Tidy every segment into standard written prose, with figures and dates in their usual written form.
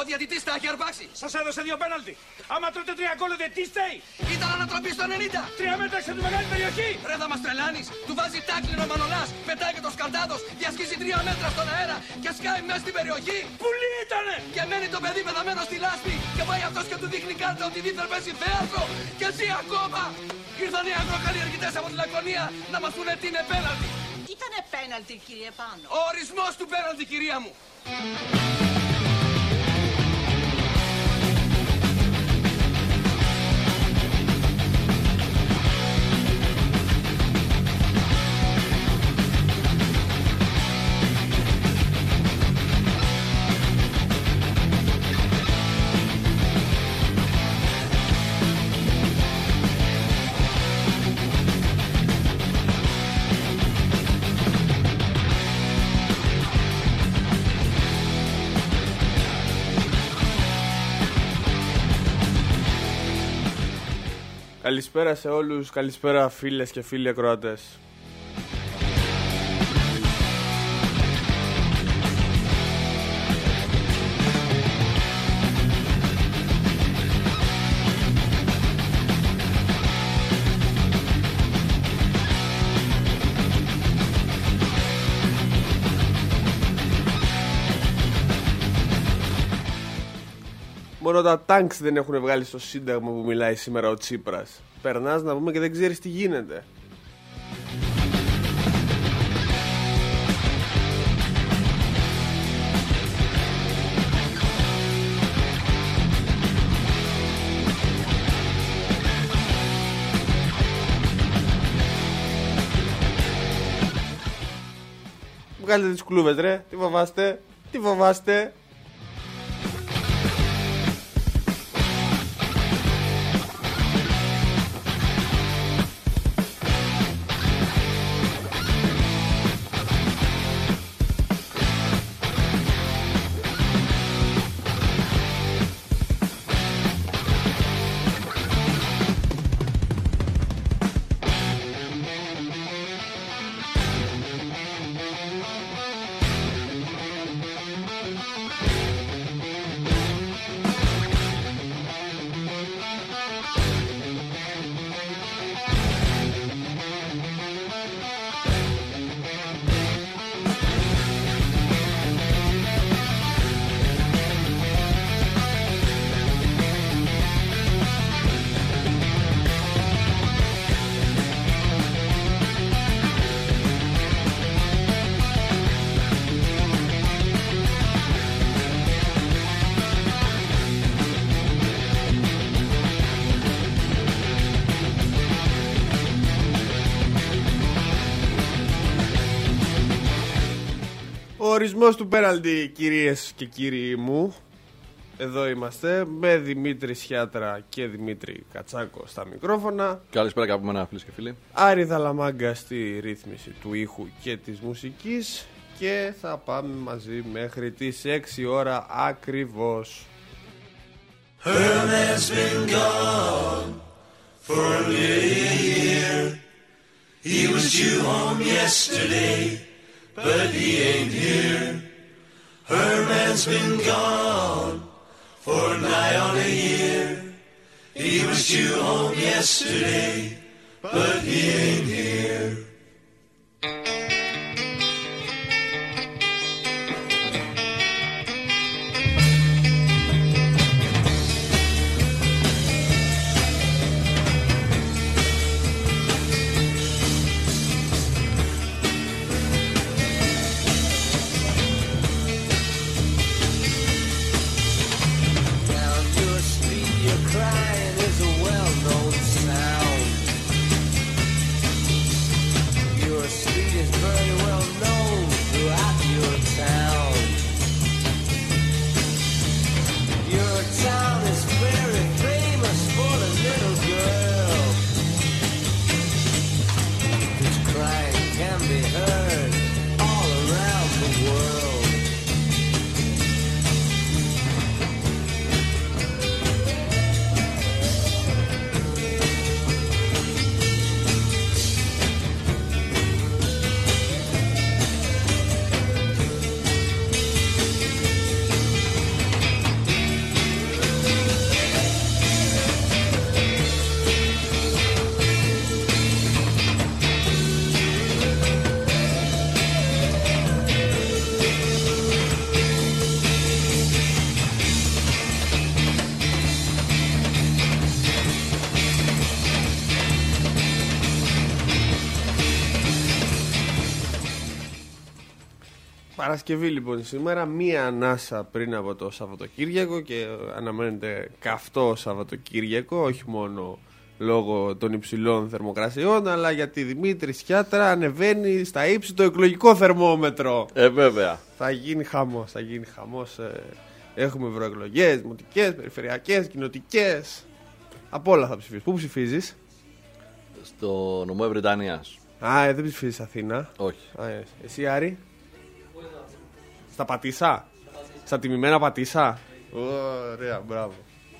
διαιτητής τα έχει αρπάξει. Σας έδωσε 2 πέναλτι. Άμα τρώτε 3 γκολ, τι στέει. Ήταν ανατροπή στο 90. 3 μέτρα έξω από τη μεγάλη περιοχή. Ρε θα μας τρελάνεις. Του βάζει τάκλινο ο Μανολάς. Πετάει και το σκαντάδος. Διασχίζει 3 μέτρα στον αέρα και σκάει μέσα στην περιοχή. Πουλί ήτανε. Και μένει το παιδί πεθαμένο στη λάσπη. Και πάει αυτός και του δείχνει κάρτα ότι δίθεν παίζει θέατρο. Και ζει ακόμα. Ήρθαν οι αγροκαλλιεργητές από τη Λακωνία να μας πούνε τι είναι πέναλτι. Ήτανε πέναλτι, κύριε Πάνο. Ο ορισμός του πέναλτι, κυρία μου. Καλησπέρα σε όλους, καλησπέρα φίλες και φίλοι ακροατές. Μόνο τα τάγκς δεν έχουν βγάλει στο Σύνταγμα που μιλάει σήμερα ο Τσίπρας. Περνάς να πούμε και δεν ξέρεις τι γίνεται. Βγάλετε τις κλούβες ρε, τι φοβάστε, τι φοβάστε. Ο ορισμός του πέναλτι, κυρίες και κύριοι μου. Εδώ είμαστε με Δημήτρη Σιάτρα και Δημήτρη Κατσάκο στα μικρόφωνα. Καλησπέρα και από μένα, φίλες και φίλοι. Άρη Δαλαμάγκα στη ρύθμιση του ήχου και της μουσικής. Και θα πάμε μαζί μέχρι τις 6 ώρα ακριβώς. Herman's been gone for nearly a year. He was due home yesterday, but he ain't here. Herman's been gone for nigh on a year. He was due home yesterday, but he ain't here. Crying is a well-known sound. Παρασκευή λοιπόν σήμερα, μία ανάσα πριν από το Σαββατοκύριακο και αναμένεται καυτό Σαββατοκύριακο, όχι μόνο λόγω των υψηλών θερμοκρασιών, αλλά γιατί Δημήτρη Σιάτρα ανεβαίνει στα ύψη το εκλογικό θερμόμετρο. Βέβαια. Θα γίνει χαμός, θα γίνει χαμός. Έχουμε ευρωεκλογές, δημοτικές, περιφερειακές, κοινοτικές. Από όλα θα ψηφίσεις. Πού ψηφίζεις? Στο νομό Βρετανίας. Δεν ψηφίζεις Αθήνα. Όχι. Εσύ Άρη? Στα Πατήσα. Στα τιμημένα Πατήσα. Ωραία, μπράβο.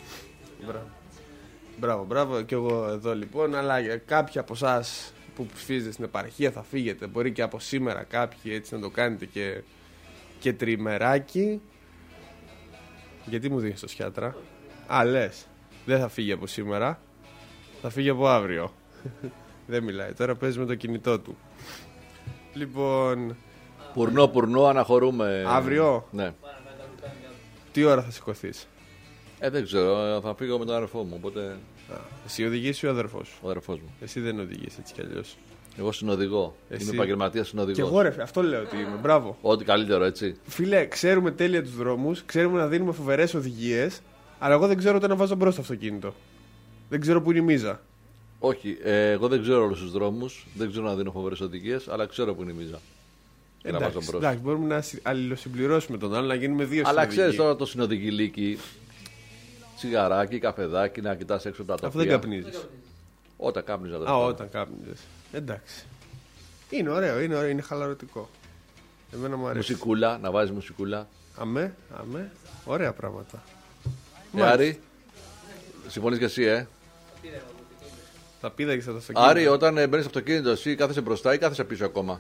Μπράβο και εγώ εδώ λοιπόν. Αλλά για κάποιοι από εσάς που ψηφίζετε στην επαρχία θα φύγετε. Μπορεί και από σήμερα κάποιοι έτσι να το κάνετε και τριμεράκι. Γιατί μου δίνεις το Σιάτρα? Λες, δεν θα φύγει από σήμερα, θα φύγει από αύριο. Δεν μιλάει, τώρα παίζει με το κινητό του. Λοιπόν, Πουρνό, αναχωρούμε. Αύριο? Ναι. Τι ώρα θα σηκωθείς? Δεν ξέρω, θα φύγω με τον αδερφό μου, οπότε... Εσύ οδηγείς ή ο αδερφός σου? Ο αδερφός μου. Εσύ δεν οδηγείς έτσι κι αλλιώς. Εγώ συνοδηγώ. Είμαι επαγγελματίας συνοδηγός. Και εγώ ρε, αυτό λέω ότι είμαι, μπράβο. Ό,τι καλύτερο, έτσι. Φίλε, ξέρουμε τέλεια τους δρόμους, ξέρουμε να δίνουμε φοβερές οδηγίες, αλλά εγώ δεν ξέρω ούτε να βάζω μπρος το αυτοκίνητο. Δεν ξέρω που είναι η μίζα. Όχι, εγώ δεν ξέρω όλους τους δρόμους, δεν ξέρω να δίνω φοβερές οδηγίες, αλλά ξέρω που είναι η μίζα. Εντάξει, μπορούμε να αλληλοσυμπληρώσουμε τον άλλο, να γίνουμε δύο αλλά συνοδηγοί. ξέρεις τώρα το συνοδηγεί λύκη, τσιγαράκι, καφεδάκι, να κοιτάς έξω τα τοπία. Αυτό δεν καπνίζεις? Όταν κάπνιζα. Όταν κάπνιζες. Εντάξει. Είναι ωραίο, είναι χαλαρωτικό. Εμένα μου αρέσει. Μουσικούλα, να βάζεις μουσικούλα. Αμέ. Ωραία πράγματα. Άρη, συμφωνείς και εσύ, Θα πήδαγες από το αυτοκίνητο. Άρη, όταν μπαίνεις στο αυτοκίνητο, εσύ κάθεσαι μπροστά ή κάθεσαι πίσω ακόμα?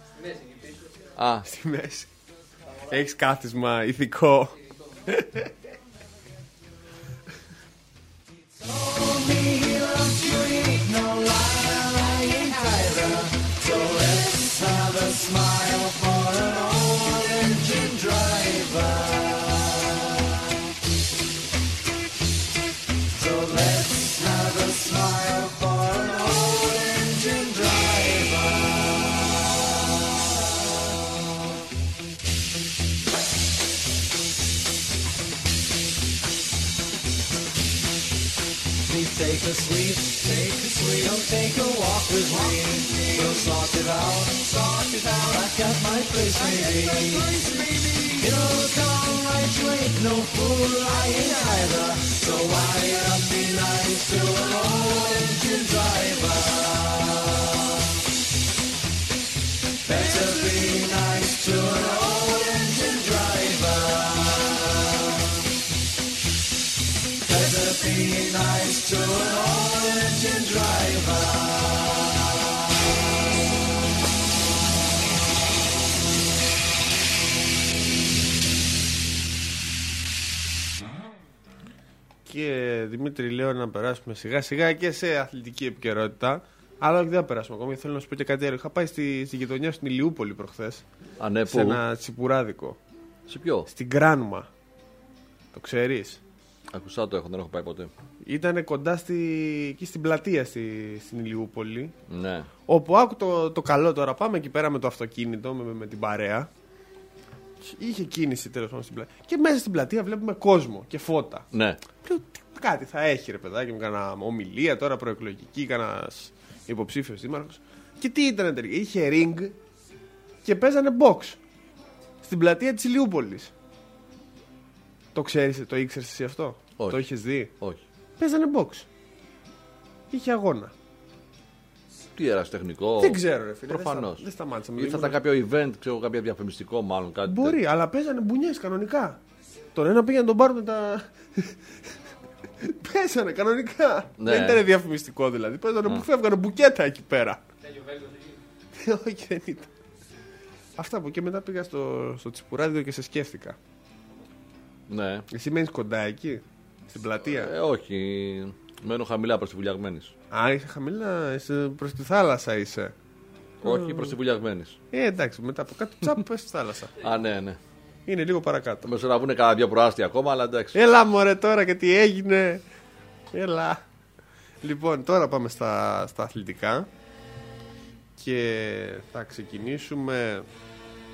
Στη μέση. Έχεις κάθισμα ηθικό. Take a sweet, take a walk with me. We'll sort it out. I've got my place, maybe. It'll come right, you ain't no fool, I ain't either. So why not be nice to an old engine driver? Better be nice to an old engine driver. Better be nice to an old engine driver. Και Δημήτρη, λέω να περάσουμε σιγά σιγά και σε αθλητική επικαιρότητα. Αλλά όχι, δεν θα περάσουμε ακόμη. Θέλω να σου πω και κάτι άλλο. Είχα πάει στη γειτονιά στην Ηλιούπολη προχθές. Ναι, σε ένα τσιπουράδικο. Σε ποιο? Στην Κράνουμα. Το ξέρεις? Ακουσά το έχω, δεν έχω πάει ποτέ. Ήταν κοντά εκεί στην πλατεία στην Ηλιούπολη. Ναι. Όπου άκου το καλό τώρα. Πάμε εκεί πέρα με το αυτοκίνητο, με την παρέα. Είχε κίνηση τέλος πάντων στην πλατεία. Και μέσα στην πλατεία βλέπουμε κόσμο και φώτα. Ναι. Λέω, κάτι θα έχει ρε παιδάκι μου, κάνα ομιλία τώρα προεκλογική, κανένας υποψήφιος δήμαρχος. Και τι ήταν τελικά? Είχε ring και παίζανε box στην πλατεία της Ηλιούπολης. Το ξέρεις, το ήξερες εσύ αυτό? Όχι. Το είχες δει? Όχι. Παίζανε box. Είχε αγώνα. Τι ερασιτεχνικό? Δεν ξέρω, ρε φίλε. Προφανώς. Δεν σταμάτησα. Ή θα ήταν κάποιο event, ξέρω, κάποιο διαφημιστικό μάλλον. Κάτι Μπορεί, τέτοιο. αλλά παίζανε μπουνιές κανονικά. Τον ένα πήγαν να τον πάρουν τα. Παίζανε κανονικά. Ναι. Δεν ήταν διαφημιστικό δηλαδή. Παίζανε που φεύγανε μπουκέτα εκεί πέρα. Όχι, δεν ήταν. Αυτά που και μετά πήγα στο τσιπουράδιο και σε σκέφτηκα. Ναι. Εσύ μένεις κοντά εκεί, στην πλατεία? Όχι. Μένω χαμηλά προς τη Βουλιαγμένης. Είσαι χαμηλά, είσαι προς τη θάλασσα είσαι. Όχι, προς τη Βουλιαγμένης. Εντάξει, μετά από κάτω τσάπ πες στη θάλασσα. Ναι. Είναι λίγο παρακάτω. Μέσα να βγουν κάνα δύο προάστια ακόμα, αλλά εντάξει. Έλα μωρέ τώρα και τι έγινε. Έλα. Λοιπόν, τώρα πάμε στα αθλητικά. Και θα ξεκινήσουμε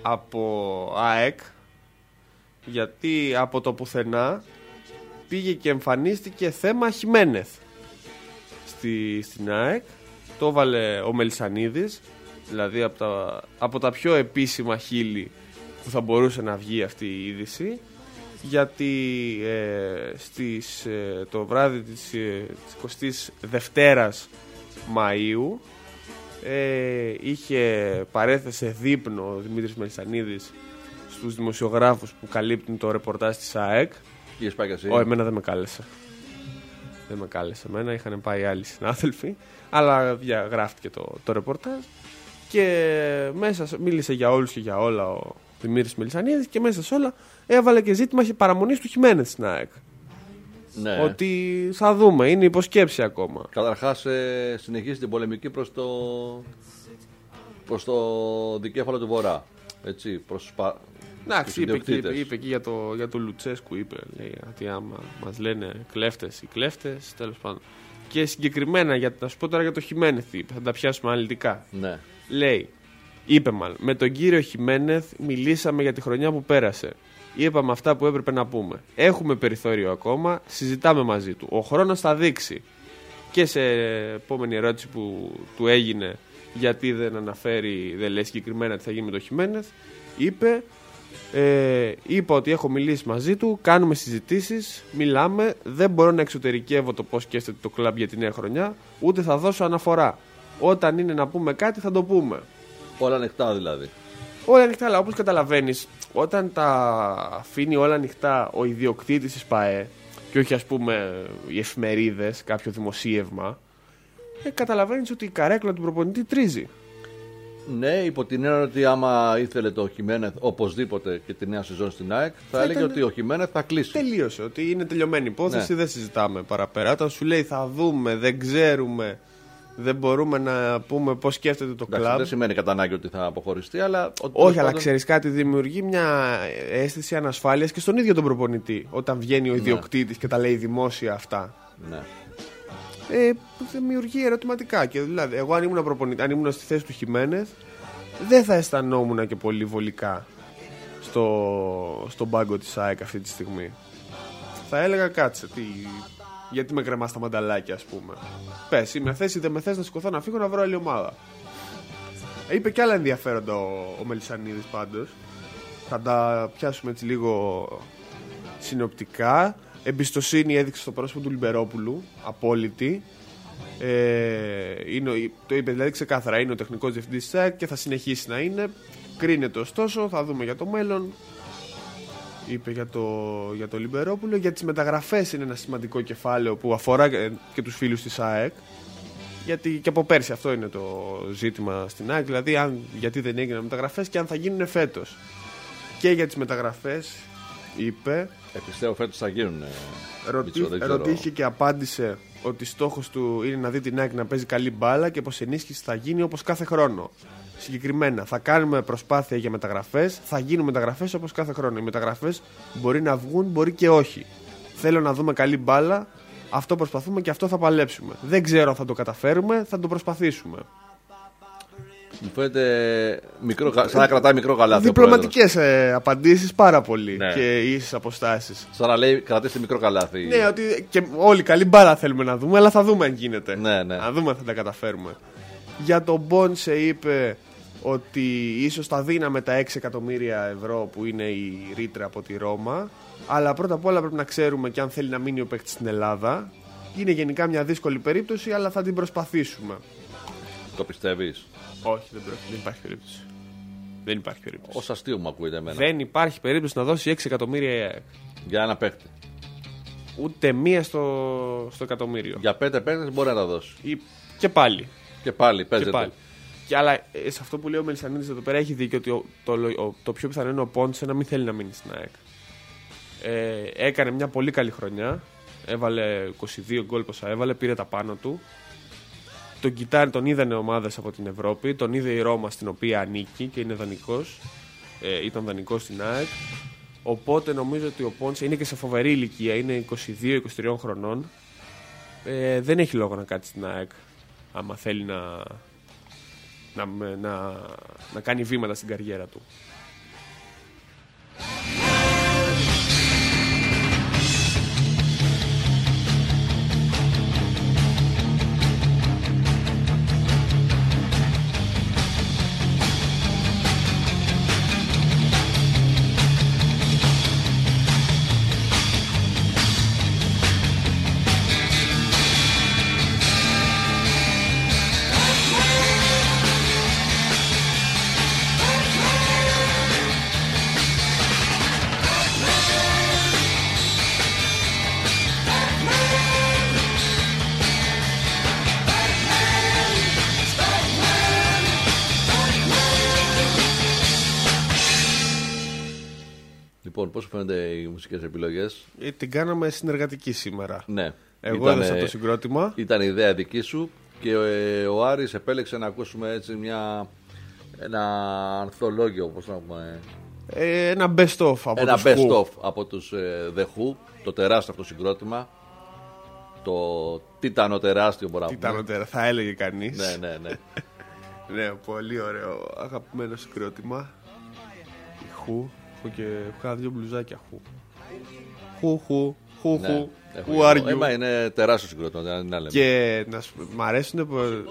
από ΑΕΚ, γιατί από το πουθενά πήγε και εμφανίστηκε θέμα Χιμένεθ στην ΑΕΚ. Το έβαλε ο Μελισσανίδης, δηλαδή από τα πιο επίσημα χείλη που θα μπορούσε να βγει αυτή η είδηση, γιατί το βράδυ της 22ης Μαΐου παρέθεσε δείπνο ο Δημήτρης Μελισσανίδης στους δημοσιογράφους που καλύπτουν το ρεπορτάζ της ΑΕΚ. Εμένα δεν με κάλεσε. Δεν με κάλεσε εμένα, είχαν πάει άλλοι συνάδελφοι, αλλά διαγράφτηκε το ρεπορτάζ και μέσα μίλησε για όλους και για όλα ο Δημήτρης Μελισσανίδης και μέσα σε όλα έβαλε και ζήτημα παραμονής του Χιμένεθ στην ΑΕΚ. Ναι. Ότι θα δούμε, είναι υποσκέψη ακόμα. Καταρχάς συνεχίζει την πολεμική προς το δικέφαλο του Βορρά. Έτσι, προς εντάξει, είπε εκεί για το Λουτσέσκου, λέει ότι άμα μας λένε κλέφτες ή κλέφτες, τέλος πάντων. Και συγκεκριμένα, να σου πω τώρα για το Χιμένεθ, θα τα πιάσουμε αναλυτικά. Ναι. Είπε μάλλον, με τον κύριο Χιμένεθ μιλήσαμε για τη χρονιά που πέρασε. Είπαμε αυτά που έπρεπε να πούμε. Έχουμε περιθώριο ακόμα, συζητάμε μαζί του. Ο χρόνος θα δείξει. Και σε επόμενη ερώτηση που του έγινε, γιατί δεν λέει συγκεκριμένα τι θα γίνει με τον Χιμένεθ, είπα ότι έχω μιλήσει μαζί του, κάνουμε συζητήσεις, μιλάμε, δεν μπορώ να εξωτερικεύω το πώς σκέφτεται το κλαμπ για τη νέα χρονιά, ούτε θα δώσω αναφορά. Όταν είναι να πούμε κάτι θα το πούμε. Όλα ανοιχτά δηλαδή. Όλα ανοιχτά, αλλά όπως καταλαβαίνεις, όταν τα αφήνει όλα ανοιχτά ο ιδιοκτήτης της ΠΑΕ και όχι ας πούμε οι εφημερίδες, κάποιο δημοσίευμα, καταλαβαίνεις ότι η καρέκλα του προπονητή τρίζει. Ναι, υπό την έννοια ότι άμα ήθελε το Χιμένεθ οπωσδήποτε και τη νέα σεζόν στην ΑΕΚ, θα έλεγε ότι ο Χιμένεθ θα κλείσει. Τελείωσε, ότι είναι τελειωμένη υπόθεση, ναι. Δεν συζητάμε παραπέρα. Όταν σου λέει θα δούμε, δεν ξέρουμε, δεν μπορούμε να πούμε πώς σκέφτεται το κλαμπ. Δεν σημαίνει κατά ανάγκη ότι θα αποχωριστεί, αλλά. Όχι, αλλά ξέρεις κάτι, δημιουργεί μια αίσθηση ανασφάλειας και στον ίδιο τον προπονητή. Όταν βγαίνει ο ιδιοκτήτης και τα λέει δημόσια αυτά. Ναι. Δημιουργεί ερωτηματικά. Και δηλαδή, εγώ αν ήμουν προπονητή, αν ήμουν στη θέση του Χιμένεθ, δεν θα αισθανόμουν και πολύ βολικά στον πάγκο της ΑΕΚ αυτή τη στιγμή. Θα έλεγα κάτσε, γιατί με κρεμάς τα μανταλάκια, ας πούμε. Πες, είμαι θέση, δεν με θες να σηκωθώ να φύγω να βρω άλλη ομάδα. Είπε και άλλα ενδιαφέροντα ο Μελισσανίδης πάντως. Θα τα πιάσουμε έτσι λίγο συνοπτικά. Εμπιστοσύνη έδειξε στο πρόσωπο του Λιμπερόπουλου, απόλυτη. Το είπε δηλαδή ξεκάθαρα, είναι ο τεχνικός διευθυντής της ΑΕΚ και θα συνεχίσει να είναι. Κρίνεται ωστόσο, θα δούμε για το μέλλον. Είπε για το Λιμπερόπουλο. Για τις μεταγραφές είναι ένα σημαντικό κεφάλαιο που αφορά και τους φίλους της ΑΕΚ. Γιατί και από πέρσι αυτό είναι το ζήτημα στην ΑΕΚ. Δηλαδή γιατί δεν έγιναν μεταγραφές και αν θα γίνουν φέτος. Και για τις μεταγραφές είπε. Πιστεύω φέτος θα γίνουν. Ρωτήθηκε και απάντησε ότι στόχος του είναι να δει την ΑΕΚ να παίζει καλή μπάλα και πως ενίσχυση θα γίνει όπως κάθε χρόνο. Συγκεκριμένα, θα κάνουμε προσπάθεια για μεταγραφές, θα γίνουν μεταγραφές όπως κάθε χρόνο. Οι μεταγραφές μπορεί να βγουν, μπορεί και όχι. Θέλω να δούμε καλή μπάλα, αυτό προσπαθούμε και αυτό θα παλέψουμε. Δεν ξέρω αν θα το καταφέρουμε, θα το προσπαθήσουμε. Μου φαίνεται σαν να κρατάει μικρό καλάθι. Διπλωματικές απαντήσεις πάρα πολύ, ναι. Και ίσες αποστάσεις. Σαν να λέει κρατήστε μικρό καλάθι. Ναι, ότι και όλοι καλή μπάλα θέλουμε να δούμε, αλλά θα δούμε αν γίνεται. Ναι. Να δούμε αν θα τα καταφέρουμε. Για τον Μπόνσε είπε ότι ίσως θα δίναμε τα 6 εκατομμύρια ευρώ που είναι η ρήτρα από τη Ρώμα, αλλά πρώτα απ' όλα πρέπει να ξέρουμε και αν θέλει να μείνει ο παίκτης στην Ελλάδα. Είναι γενικά μια δύσκολη περίπτωση, αλλά θα την προσπαθήσουμε. Το πιστεύεις? Όχι, δεν υπάρχει περίπτωση. Δεν υπάρχει περίπτωση. Ως αστείο μου ακούγεται εμένα. Δεν υπάρχει περίπτωση να δώσει 6 εκατομμύρια η ΑΕΚ. Για ένα παίκτη. Ούτε μία στο εκατομμύριο. Για 5 παίκτες μπορεί να τα δώσει. Και πάλι. Και πάλι παίζεται. Αλλά σε αυτό που λέει ο Μελισσανίδης εδώ πέρα έχει δίκιο ότι το πιο πιθανό είναι ο Πόντσε να μην θέλει να μείνει στην ΑΕΚ. Έκανε μια πολύ καλή χρονιά. Έβαλε 22 γκολ πόσα έβαλε, πήρε τα πάνω του. Τον είδανε ομάδες από την Ευρώπη, τον είδε η Ρώμα στην οποία ανήκει και είναι δανεικός. Ήταν δανεικός στην ΑΕΚ. Οπότε νομίζω ότι ο Πόντσε είναι και σε φοβερή ηλικία, είναι 22-23 χρονών. Δεν έχει λόγο να κάτσει στην ΑΕΚ άμα θέλει να κάνει βήματα στην καριέρα του. πώς σου φαίνονται οι μουσικές επιλογές? Την κάναμε συνεργατική σήμερα. Ναι. Εγώ έδωσα το συγκρότημα. Ήταν η ιδέα δική σου και ο Άρης επέλεξε να ακούσουμε έτσι ένα ανθολόγιο, πώς να πούμε. Ένα best of από Ένα τους best Who. of από τους The Who, το τεράστιο αυτό συγκρότημα. Το τίτανο τεράστιο μπορεί να πούμε. Τίτανο, θα έλεγε κανείς. Ναι. Ναι, πολύ ωραίο. Αγαπημένο συγκρότημα. Η Who. Έχω και έχω δύο μπλουζάκια Who. Who. Ναι, Who are you? Έμα είναι τεράστιο συγκρότημα, δεν λέμε. Και μ' αρέσουν.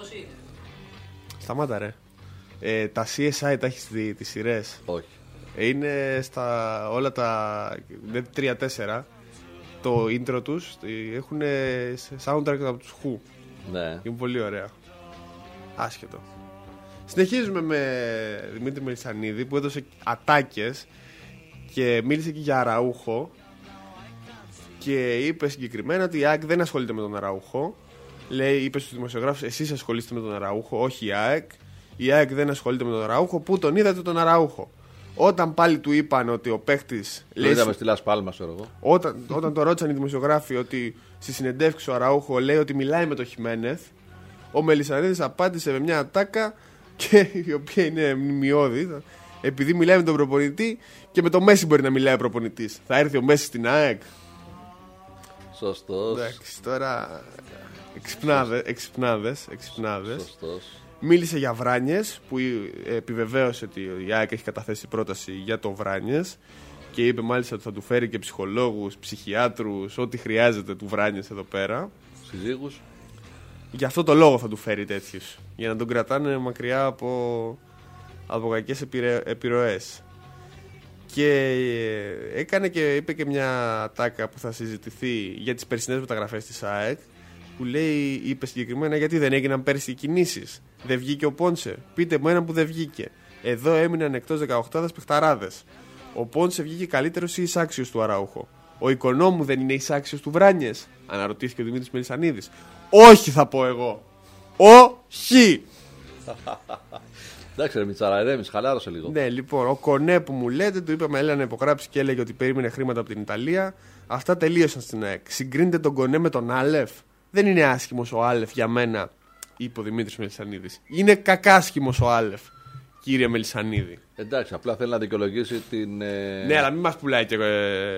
Σταμάτα ρε. Τα CSI τα έχεις δει, τις σειρές? Όχι. Είναι στα όλα τα 3-4. Το intro τους έχουν soundtrack από τους Who. Ναι. Είναι πολύ ωραία. Άσχετο. Συνεχίζουμε με Δημήτρη Μελισσανίδη που έδωσε ατάκες και μίλησε και για Αραούχο και είπε συγκεκριμένα ότι η ΑΕΚ δεν ασχολείται με τον Αραούχο. Λέει, είπε στους δημοσιογράφους, εσείς ασχολείστε με τον Αραούχο, όχι η ΑΕΚ. Η ΑΕΚ δεν ασχολείται με τον Αραούχο. Πού τον είδατε τον Αραούχο? Όταν πάλι του είπαν ότι ο παίχτης. Το είδαμε στη Λας Πάλμας, ξέρω εγώ. Όταν το ρώτησαν οι δημοσιογράφοι ότι στη συνεντεύξη ο Αραούχο λέει ότι μιλάει με τον Χιμένεθ, ο Μελισσανίδης απάντησε με μια ατάκα και η οποία είναι μνημειώδη. Επειδή μιλάει με τον προπονητή και με τον Μέση μπορεί να μιλάει ο προπονητής. Θα έρθει ο Μέση στην ΑΕΚ. Σωστός. Εντάξει, τώρα. Εξυπνάδες. Σωστός. Μίλησε για Βράνιες που επιβεβαίωσε ότι η ΑΕΚ έχει καταθέσει πρόταση για το Βράνιες και είπε μάλιστα ότι θα του φέρει και ψυχολόγους, ψυχιάτρους, ό,τι χρειάζεται του Βράνιες εδώ πέρα. Συζύγους. Γι' αυτό το λόγο θα του φέρει τέτοιους, για να τον κρατάνε μακριά από κακές επιρροές. Και έκανε και είπε και μια τάκα που θα συζητηθεί για τις περσινές μεταγραφές της ΑΕΚ, που λέει, είπε συγκεκριμένα, γιατί δεν έγιναν πέρσι οι κινήσεις? Δεν βγήκε ο Πόνσε? Πείτε μου έναν που δεν βγήκε. Εδώ έμειναν εκτός 18 παιχταράδες. Ο Πόνσε βγήκε καλύτερος ή εισάξιος του Αραούχο? Ο Οικονόμου δεν είναι εισάξιος του Βράνιες? Αναρωτήθηκε ο Δημήτρης Μελισσανίδης. Όχι, θα πω εγώ. Όχι! Εντάξει, ρε Μιτσάρα, ηρέμησε, χαλάρωσε λίγο. Ναι, λοιπόν, ο Κονέ που μου λέτε, του είπαμε έλα να υπογράψει και έλεγε ότι περίμενε χρήματα από την Ιταλία. Αυτά τελείωσαν στην ΑΕΚ. Συγκρίνετε τον Κονέ με τον Άλεφ? Δεν είναι άσχημος ο Άλεφ για μένα, είπε ο Δημήτρης Μελισσανίδης. Είναι κακάσχημος ο Άλεφ, κύριε Μελισσανίδη. Εντάξει, απλά θέλει να δικαιολογήσει την. Ναι, αλλά μην μας πουλάει και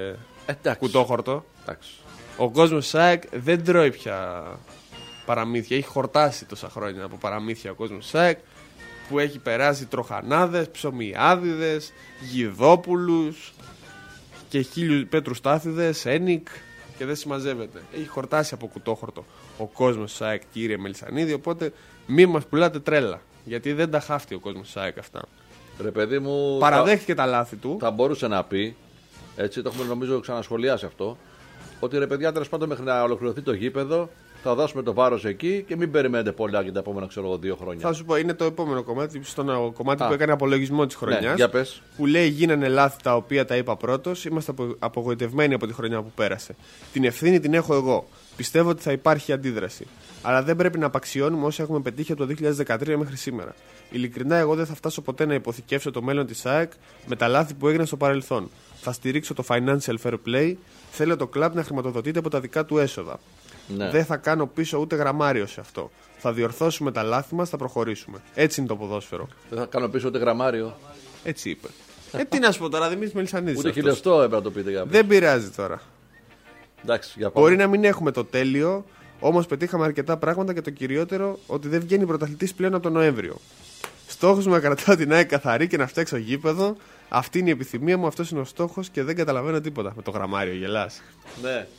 κουτόχορτο. Εντάξει. Ο κόσμος ΣΑΕΚ δεν τρώει πια παραμύθια. Έχει χορτάσει τόσα χρόνια από παραμύθια ο κόσμος ΣΑΕΚ, που έχει περάσει τροχανάδες, ψωμιάδιδες, γιδόπουλους και 1000 πέτρους τάθιδες, ένικ, και δεν συμμαζεύεται. Έχει χορτάσει από κουτόχορτο ο κόσμος ΣΑΕΚ, κύριε Μελισσανίδη, οπότε μη μας πουλάτε τρέλα, γιατί δεν τα χάφτει ο κόσμος ΣΑΕΚ αυτά. Ρε παιδί μου. Παραδέχτηκε τα λάθη του. Θα μπορούσε να πει, έτσι το έχουμε νομίζω ξανασχολιάσει αυτό, ότι ρε παιδιά, τέλος πάντων μέχρι να ολοκληρωθεί το γήπεδο θα δώσουμε το βάρος εκεί και μην περιμένετε πολλά για τα επόμενα 2 χρόνια. Θα σου πω, είναι το επόμενο κομμάτι, στο κομμάτι που έκανε απολογισμό της χρονιάς. Ναι, για πες. Που λέει γίνανε λάθη τα οποία τα είπα πρώτος. Είμαστε απογοητευμένοι από τη χρονιά που πέρασε. Την ευθύνη την έχω εγώ. Πιστεύω ότι θα υπάρχει αντίδραση. Αλλά δεν πρέπει να απαξιώνουμε όσα έχουμε πετύχει από το 2013 μέχρι σήμερα. Ειλικρινά, εγώ δεν θα φτάσω ποτέ να υποθηκεύσω το μέλλον της ΑΕΚ με τα λάθη που έγιναν στο παρελθόν. Θα στηρίξω το financial fair play. Θέλω το κλαμπ να χρηματοδοτείται από τα δικά του έσοδα. Ναι. Δεν θα κάνω πίσω ούτε γραμμάριο σε αυτό. Θα διορθώσουμε τα λάθη μας, θα προχωρήσουμε. Έτσι είναι το ποδόσφαιρο. Δεν θα κάνω πίσω ούτε γραμμάριο. Έτσι είπε. Τι να σου πω τώρα, Δημήτρης Μελισσανίδης. Ούτε αυτός. χιλιοστό έπρεπε να το πείτε για Δεν πειράζει τώρα. Εντάξει, για πάμε. Μπορεί να μην έχουμε το τέλειο, όμως πετύχαμε αρκετά πράγματα και το κυριότερο ότι δεν βγαίνει πρωταθλητής πλέον από τον Νοέμβριο. Στόχος μου να κρατάω την ΑΕΚ καθαρή και να φτιάξω γήπεδο. Αυτή είναι η επιθυμία μου, αυτός είναι ο στόχος και δεν καταλαβαίνω τίποτα. Με το γραμμάριο γελάς. Ναι.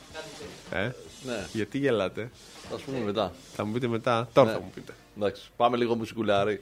Ναι. Γιατί γελάτε? Θα σου πούμε μετά. Θα μου πείτε μετά. Τώρα Ναι. θα μου πείτε. Εντάξει, πάμε λίγο μουσικουλάρι.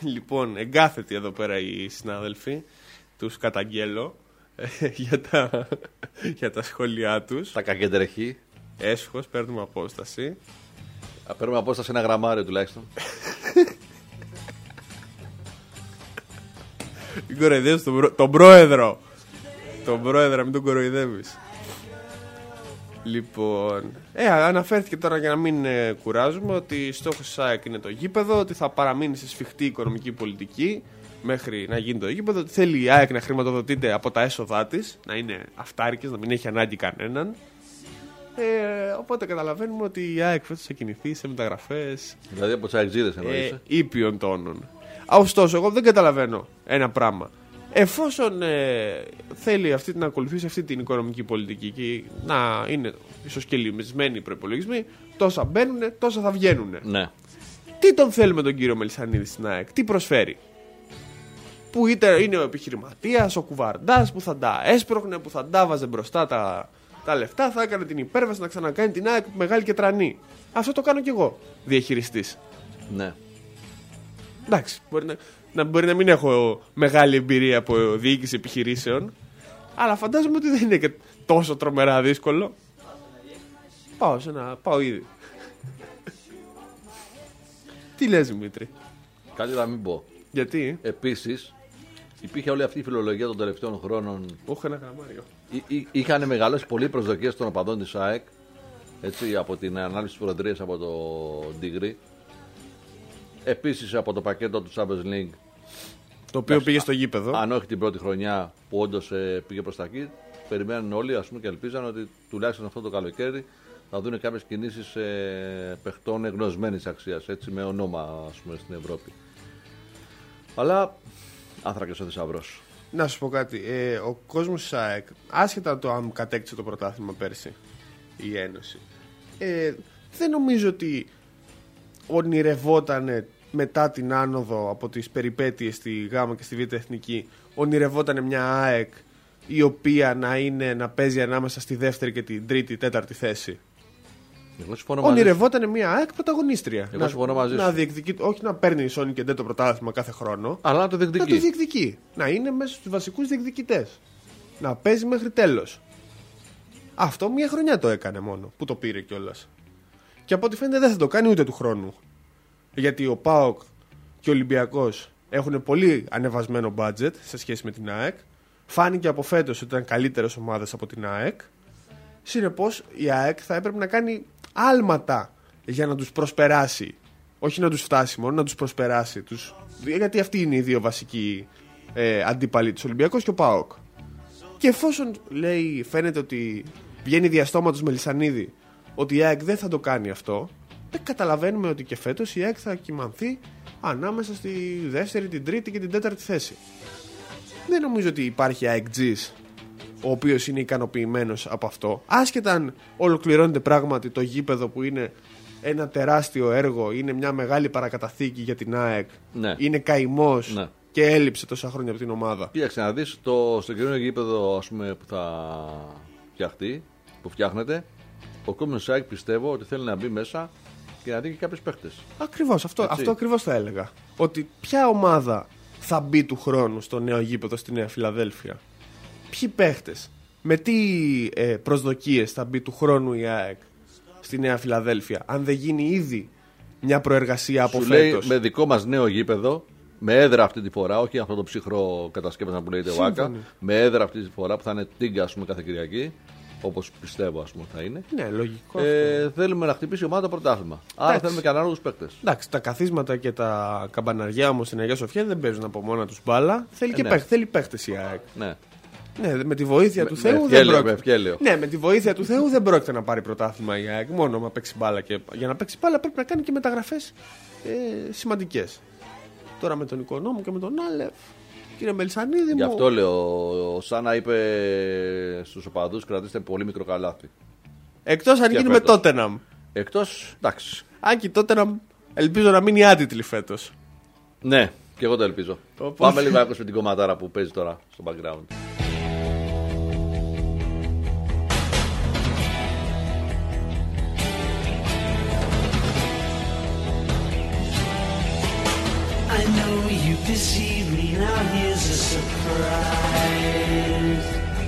Λοιπόν, εγκάθετοι εδώ πέρα οι συνάδελφοι. Τους καταγγέλω για τα σχόλιά τους. Τα κακεντρεχή. Έσχος, παίρνουμε απόσταση. Παίρνουμε απόσταση ένα γραμμάριο τουλάχιστον. Μην κοροϊδεύεις τον πρόεδρο. Τον πρόεδρο, μην τον κοροϊδεύεις. Λοιπόν, αναφέρθηκε τώρα για να μην κουράζουμε ότι στόχος της ΑΕΚ είναι το γήπεδο, ότι θα παραμείνει σε σφιχτή οικονομική πολιτική μέχρι να γίνει το γήπεδο, ότι θέλει η ΑΕΚ να χρηματοδοτείται από τα έσοδά της, να είναι αυτάρκες, να μην έχει ανάγκη κανέναν. Οπότε καταλαβαίνουμε ότι η ΑΕΚ φέτος θα κινηθεί σε μεταγραφές. Δηλαδή από τις αεξίδες εννοείς. Ήπιων τόνων. Ωστόσο, εγώ δεν καταλαβαίνω ένα πράγμα. Εφόσον θέλει να ακολουθήσει αυτή την οικονομική πολιτική και να είναι ισοσκελισμένοι οι προϋπολογισμοί, τόσα μπαίνουν, τόσα θα βγαίνουν. Ναι. Τι τον θέλουμε τον κύριο Μελισσανίδη στην ΑΕΚ, τι προσφέρει? Που είτε είναι ο επιχειρηματίας, ο κουβαρντάς που θα τα έσπρωχνε, που θα τα βάζε μπροστά τα λεφτά, θα έκανε την υπέρβαση να ξανακάνει την ΑΕΚ μεγάλη και τρανή. Αυτό το κάνω κι εγώ, διαχειριστής. Ναι. Εντάξει, μπορεί να μην έχω μεγάλη εμπειρία από διοίκηση επιχειρήσεων, αλλά φαντάζομαι ότι δεν είναι και τόσο τρομερά δύσκολο. Πάω ήδη. Τι λες, Δημήτρη? Κάτι να μην πω. Γιατί? Επίσης, υπήρχε όλη αυτή η φιλολογία των τελευταίων χρόνων. Όχι, ένα γραμμάριο. Είχαν μεγαλώσει πολλοί προσδοκίες των οπαδών της ΑΕΚ, έτσι, από την ανάλυση της Προεδρίας από το Ντίγρι. Επίσης από το πακέτο του Champions League, Το οποίο πήγε στο γήπεδο. Αν όχι την πρώτη χρονιά που όντως πήγε προς τα εκεί, περιμένουν όλοι, ας πούμε, και ελπίζαν ότι τουλάχιστον αυτό το καλοκαίρι θα δουν κάποιες κινήσεις παιχτών εγνωσμένης αξίας, έτσι, με ονόμα, ας πούμε, στην Ευρώπη. Αλλά άνθρακες ο θησαυρός. Να σου πω κάτι. Ο κόσμος της ΑΕΚ, άσχετα το αν κατέκτησε το πρωτάθλημα πέρσι η Ένωση, δεν νομίζω ότι ονειρευόταν μετά την άνοδο από τις περιπέτειες στη Γ και στη Β Εθνική, ονειρευόταν μια ΑΕΚ η οποία να παίζει ανάμεσα στη δεύτερη και την τρίτη, τέταρτη θέση. Ονειρευόταν μια ΑΕΚ πρωταγωνίστρια. Εγώ συμφωνώ μαζί σου. Όχι να παίρνει η Sony και το πρωτάθλημα κάθε χρόνο, αλλά να το διεκδικεί. Να είναι μέσα στους βασικούς διεκδικητές. Να παίζει μέχρι τέλος. Αυτό μια χρονιά το έκανε μόνο, που το πήρε κιόλας. Και από ό,τι φαίνεται δεν θα το κάνει ούτε του χρόνου. Γιατί ο ΠΑΟΚ και ο Ολυμπιακός έχουν πολύ ανεβασμένο budget σε σχέση με την ΑΕΚ. Φάνηκε από φέτος ότι ήταν καλύτερες ομάδες από την ΑΕΚ. Συνεπώς η ΑΕΚ θα έπρεπε να κάνει άλματα για να τους προσπεράσει. Όχι να τους φτάσει μόνο, να τους προσπεράσει. Γιατί αυτοί είναι οι δύο βασικοί αντίπαλοι, της Ολυμπιακός και ο ΠΑΟΚ. Και εφόσον φαίνεται ότι βγαίνει διαστόματος Μελισσανίδη ότι η ΑΕΚ δεν θα το κάνει αυτό, δεν καταλαβαίνουμε ότι και φέτος η ΑΕΚ θα κυμανθεί ανάμεσα στη δεύτερη, την τρίτη και την τέταρτη θέση. Δεν νομίζω ότι υπάρχει AEKG's ο οποίος είναι ικανοποιημένος από αυτό. Άσχετα αν ολοκληρώνεται πράγματι το γήπεδο που είναι ένα τεράστιο έργο, είναι μια μεγάλη παρακαταθήκη για την ΑΕΚ, ναι. Είναι καημός, ναι. Και έλειψε τόσα χρόνια από την ομάδα. Κοίταξε να δεις, στο καινούριο γήπεδο, ας πούμε, που θα φτιαχτεί, που φτιάχνεται, ο κόσμος ΑΕΚ πιστεύω ότι θέλει να μπει μέσα και να δει και κάποιες παίχτες. Ακριβώς, αυτό ακριβώς θα έλεγα. Ότι ποια ομάδα θα μπει του χρόνου στο νέο γήπεδο στη Νέα Φιλαδέλφια? Ποιοι παίχτες? Με τι προσδοκίες θα μπει του χρόνου η ΑΕΚ στη Νέα Φιλαδέλφια? Αν δεν γίνει ήδη μια προεργασία από φέτος. Με δικό μας νέο γήπεδο, με έδρα αυτή τη φορά, όχι αυτό το ψυχρό κατασκεύασμα που λέγεται ΟΑΚΑ, με έδρα αυτή τη φορά που θα είναι τίγκα, ας πούμε, κάθε Κυριακή. Όπως πιστεύω, ας πούμε, θα είναι. Ναι, λογικό. Θέλουμε να χτυπήσει η ομάδα το πρωτάθλημα. Άρα θέλουμε και ανάλογους παίκτες. Εντάξει, τα καθίσματα και τα καμπαναριά όμως στην Αγία Σοφιά δεν παίζουν από μόνα τους μπάλα. Θέλει παίκτες η ΑΕΚ. Ναι. Ναι, με τη βοήθεια του Θεού δεν πρόκειται. Ναι, με τη βοήθεια του Θεού δεν πρόκειται να πάρει πρωτάθλημα η ΑΕΚ. Μόνο να παίξει μπάλα. Και για να παίξει μπάλα πρέπει να κάνει και μεταγραφές σημαντικές. Τώρα με τον Οικονόμου και με τον Άλεφ. Κύριε Μελισσανίδη, γι' αυτό λέω, ο Σάνα είπε στους οπαδούς, κρατήστε πολύ μικρό καλάθι. Εκτός αν γίνει με Τότεναμ. Εκτός, εντάξει. Αν και Τότεναμ ελπίζω να μείνει άτιτλη φέτος. Ναι, και εγώ το ελπίζω. Πάμε λίγο να ακούσουμε την κομματάρα που παίζει τώρα στο background. I know you deceived me, now here's a surprise.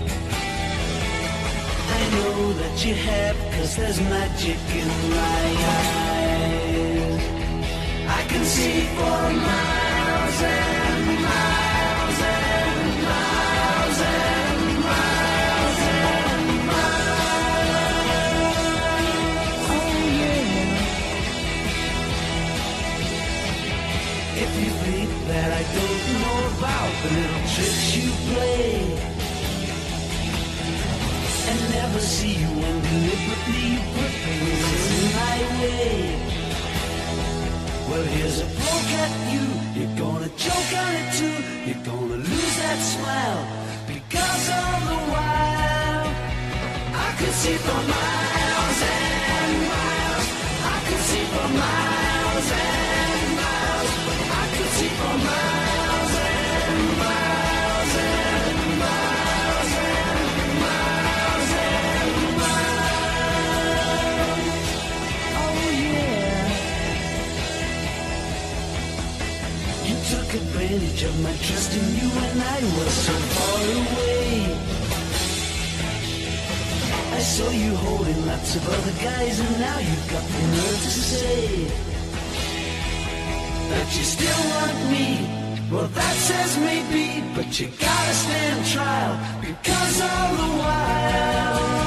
I know that you have, 'cause there's magic in my eyes. I can see for miles and miles and miles and miles and miles. Oh yeah. If you think that I don't know about the little tricks you play and never see you when deliberately you put things in my way, well, here's a poke at you. You're gonna choke on it too. You're gonna lose that smile because all the while I could see for miles and miles. I could see for miles and miles. I could see for miles and miles and miles and miles and miles. Oh yeah. You took advantage of my trust in you when I was so far away. I saw you holding lots of other guys, and now you've got the nerve to say that you still want me. Well, that says maybe, but you gotta stand trial because all the while.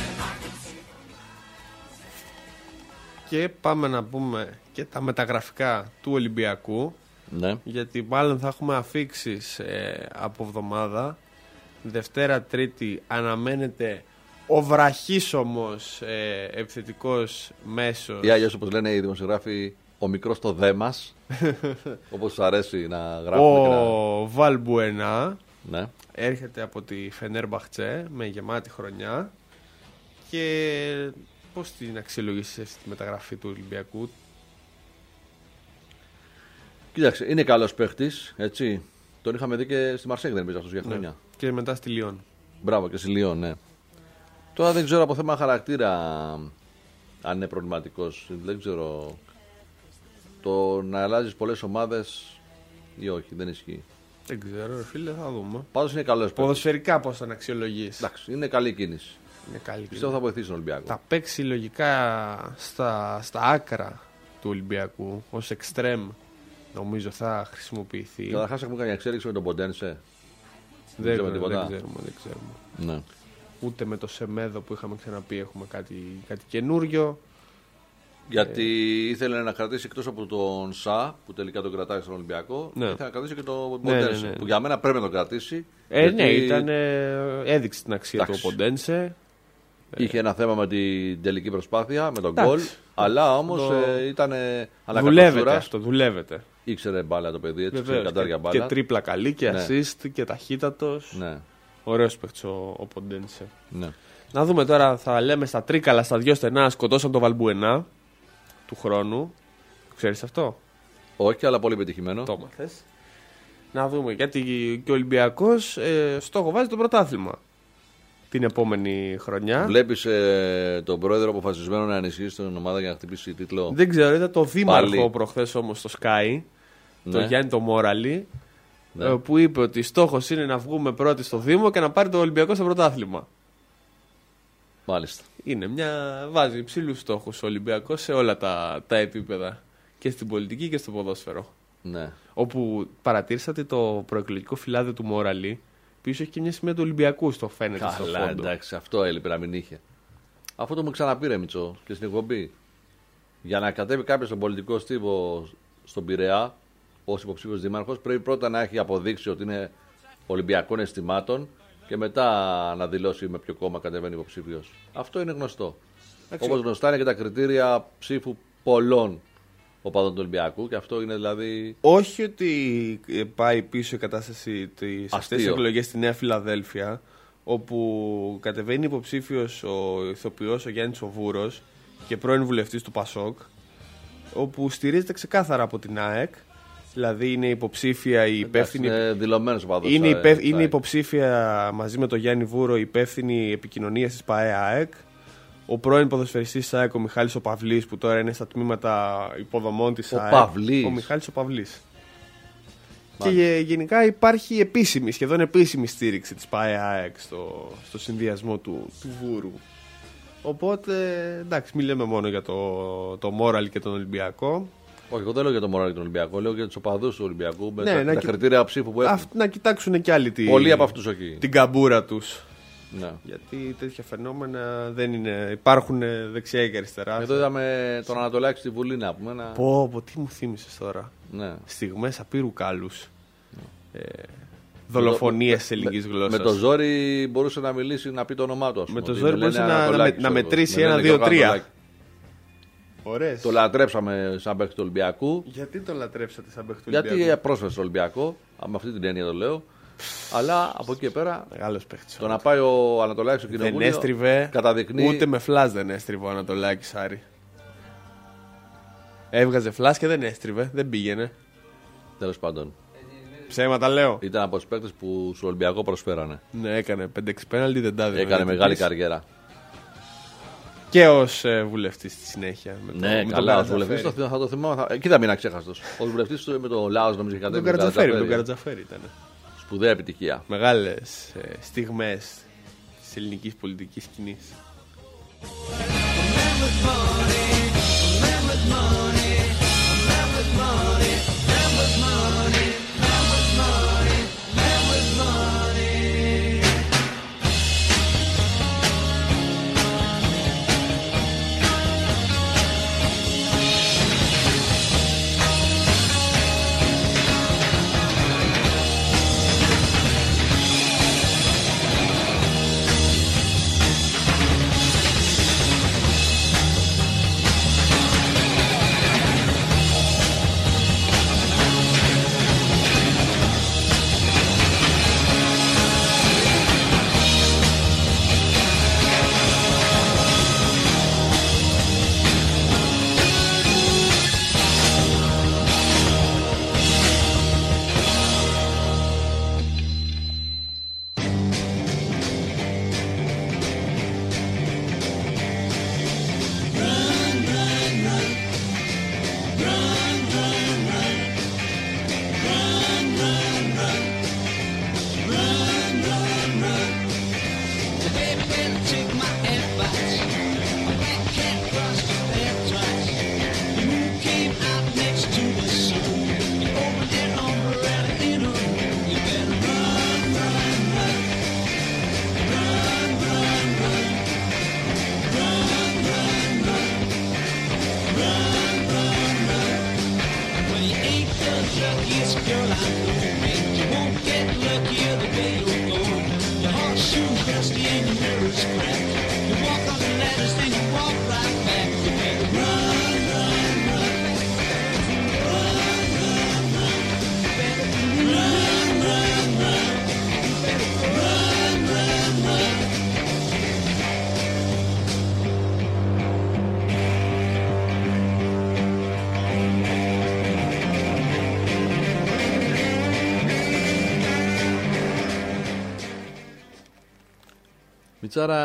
Και πάμε να πούμε και τα μεταγραφικά του Ολυμπιακού. Ναι. Γιατί μάλλον θα έχουμε αφίξεις από εβδομάδα. Δευτέρα, Τρίτη αναμένεται ο βραχίσωμος επιθετικός μέσος. Ή αλλιώς, όπως λένε οι δημοσιογράφοι, ο μικρός το δε μας. Όπως τους αρέσει να γράφουν. Ο Βαλμπουενά. Ναι. Έρχεται από τη Φενέρμπαχτσε με γεμάτη χρονιά. Και πώς την αξιολογήσεις αυτή τη μεταγραφή του Ολυμπιακού? Κοίταξε, είναι καλός παίχτης, έτσι. Τον είχαμε δει και στη Μαρσέγ, δεν νομίζω αυτός για χρόνια. Ναι. Και μετά στη Λιόν. Μπράβο, και στη Λιόν, ναι. Τώρα δεν ξέρω από θέμα χαρακτήρα αν είναι προβληματικός. Δεν ξέρω. Το να αλλάζεις πολλές ομάδες ή όχι, δεν ισχύει. Δεν ξέρω, ρε φίλε, θα δούμε. Πάντως είναι καλός παίχτης. Ποδοσφαιρικά πώς τον αξιολογείς? Εντάξει, είναι καλή κίνηση. Είναι καλή. Πιστεύω θα βοηθήσει τον Ολυμπιακό. Θα παίξει λογικά στα άκρα του Ολυμπιακού ως εξτρέμ. Νομίζω θα χρησιμοποιηθεί. Καταρχάς έχουμε κάνει εξέλιξη με τον Ποντένσε. Δεν ξέρουμε τίποτα. ξέρουμε. Ναι. Ούτε με το Σεμέδο που είχαμε ξαναπεί έχουμε κάτι καινούριο. Γιατί ήθελε να κρατήσει εκτός από τον Σα, που τελικά τον κρατάει στον Ολυμπιακό, Ναι. ήθελε να κρατήσει και τον Ποντένσε. ναι. Που για μένα πρέπει να τον κρατήσει. Ναι, έδειξε την αξία του ο Εντάξει. Ποντένσε. Είχε ένα θέμα με την τελική προσπάθεια, με τον Εντάξει. γκολ. Αλλά όμως ήταν Δουλεύεται αυτό, δουλεύεται. Ήξερε μπάλα το παιδί, έτσι, ξέρει Βεβαίως, κατάρια μπάλα. και τρίπλα καλή και Ναι. assist και ταχύτατος. Ναι, Ωραίος παίκτης ο Ποντένσε. ναι. Να δούμε τώρα, θα λέμε στα τρίκαλα, στα δυο στενά, σκοτώσαν τον Βαλμπουενά του χρόνου. Ξέρεις αυτό? Όχι, αλλά πολύ πετυχημένο. Το μάθες. Να δούμε, γιατί και ο Ολυμπιακός στόχο βάζει το πρωτάθλημα την επόμενη χρονιά. Βλέπεις τον πρόεδρο αποφασισμένο να ενισχύσει την ομάδα για να χτυπήσει τίτλο. Δεν ξέρω, είδα το δήμαρχο Πάλι. προχθές όμως στο Sky, Ναι. το Γιάννη το Μόραλι, Ναι. που είπε ότι στόχος είναι να βγούμε πρώτοι στο Δήμο και να πάρει το Ολυμπιακό στο πρωτάθλημα. Μάλιστα. Βάζει υψηλούς στόχους ο Ολυμπιακός σε όλα τα επίπεδα. Και στην πολιτική και στο ποδόσφαιρο. Ναι. Όπου παρατήρησατε το προεκλογικό φυλάδιο του Μόραλι, πίσω έχει και μια σημαία του Ολυμπιακού στο φαίνεται στο Καλά, φόντο. εντάξει, αυτό έλειπε να μην είχε. Αυτό το μου ξαναπήρε Μητσό και στην εκπομπή. Για να κατέβει κάποιο στον πολιτικό στίβο στον Πειραιά, ως υποψήφιος δήμαρχος, πρέπει πρώτα να έχει αποδείξει ότι είναι Ολυμπιακών αισθημάτων και μετά να δηλώσει με ποιο κόμμα κατεβαίνει υποψήφιος. Αυτό είναι γνωστό. Όπως γνωστά είναι και τα κριτήρια ψήφου πολλών οπαδών του Ολυμπιακού, και αυτό είναι δηλαδή. Όχι ότι πάει πίσω η κατάσταση σε αυτές τις εκλογές στη Νέα Φιλαδέλφια, όπου κατεβαίνει υποψήφιος ο ηθοποιός ο Γιάννης ο Βούρος και πρώην βουλευτής του Πασόκ, όπου στηρίζεται ξεκάθαρα από την ΑΕΚ. Δηλαδή είναι υποψήφια η υπεύθυνη. Είναι δηλωμένος οπαδός. Είναι υποψήφια μαζί με τον Γιάννη Βούρο υπεύθυνη επικοινωνίας της ΠΑΕ ΑΕΚ. Ο πρώην ποδοσφαιριστής της ΑΕΚ, ο Μιχάλης ο Παυλής, που τώρα είναι στα τμήματα υποδομών της ΑΕΚ. Παυλής. Ο Μιχάλης ο Παυλής. Και γενικά υπάρχει επίσημη, σχεδόν επίσημη στήριξη της ΠΑΕ-ΑΕΚ στο συνδυασμό του Βούρου. Οπότε, εντάξει, μην λέμε μόνο για το Moral και τον Ολυμπιακό. Όχι, εγώ δεν λέω για το Moral και τον Ολυμπιακό, λέω για τους οπαδούς του Ολυμπιακού με Ναι, τα κριτήρια ψήφου που έχουν. Να κοιτάξουν και άλλοι Πολλοί από αυτούς εκεί. την καμπούρα τους. Ναι. Γιατί τέτοια φαινόμενα δεν είναι. Υπάρχουν δεξιά και αριστερά. Εδώ είδαμε τον Ανατολάκη στη Βουλή να πούμε. Πω, τι μου θύμισες τώρα. Ναι. Στιγμές απείρου κάλους. Δολοφονίες σε ελληνικής γλώσσας. Με το ζόρι μπορούσε να μιλήσει, να πει το όνομά του. Με το ζόρι μπορούσε να μετρήσει 1, 2, 3. Ωραίες. Το λατρέψαμε σαν παίκτη του Ολυμπιακού. Γιατί το λατρέψατε σαν παίκτη του Ολυμπιακού? Γιατί πρόσφερε στο Ολυμπιακό, με αυτή την έννοια το λέω. Αλλά από εκεί και πέρα. Μεγάλος παίκτης. Το να πάει ο Ανατολάκης στο κοινοβούλιο. Δεν έστριβε. Καταδεικνύει. Ούτε με φλάς δεν έστριβε ο Ανατολάκης, Άρη. Έβγαζε φλάς και δεν έστριβε. Δεν πήγαινε. Τέλος πάντων. Ψέματα λέω. Ήταν από τους παίκτες που στο Ολυμπιακό προσφέρανε. Ναι, έκανε 5-6 πέναλτι, δεν τα έδινε. Έκανε μεγάλη καριέρα. Και ως βουλευτής στη συνέχεια. Ναι, καλά. Ως βουλευτής θα το θυμάμαι. Εκεί θα μείνει αξέχαστος. Ως βουλευτής με το Λάος νομίζω είχε κατέβει. Τον Καρατζαφέρη ήταν. Σπουδαία επιτυχία. Μεγάλες στιγμές της ελληνικής πολιτικής σκηνής. Μιτσάρα,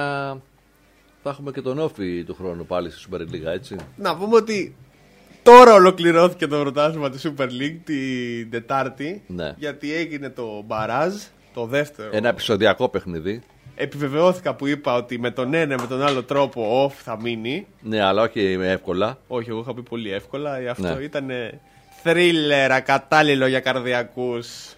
θα έχουμε και τον Όφη του χρόνου πάλι στη Super League, έτσι. Να πούμε ότι τώρα ολοκληρώθηκε το πρωτάθλημα της Super League την Τετάρτη. Ναι. Γιατί έγινε το μπαράζ, το δεύτερο. Ένα επεισοδιακό παιχνίδι. Επιβεβαιώθηκα που είπα ότι με τον ένα με τον άλλο τρόπο off θα μείνει. Ναι, αλλά όχι εύκολα. Όχι, εγώ είχα πει πολύ εύκολα. Αυτό Ναι. ήταν thriller ακατάλληλο για καρδιακούς.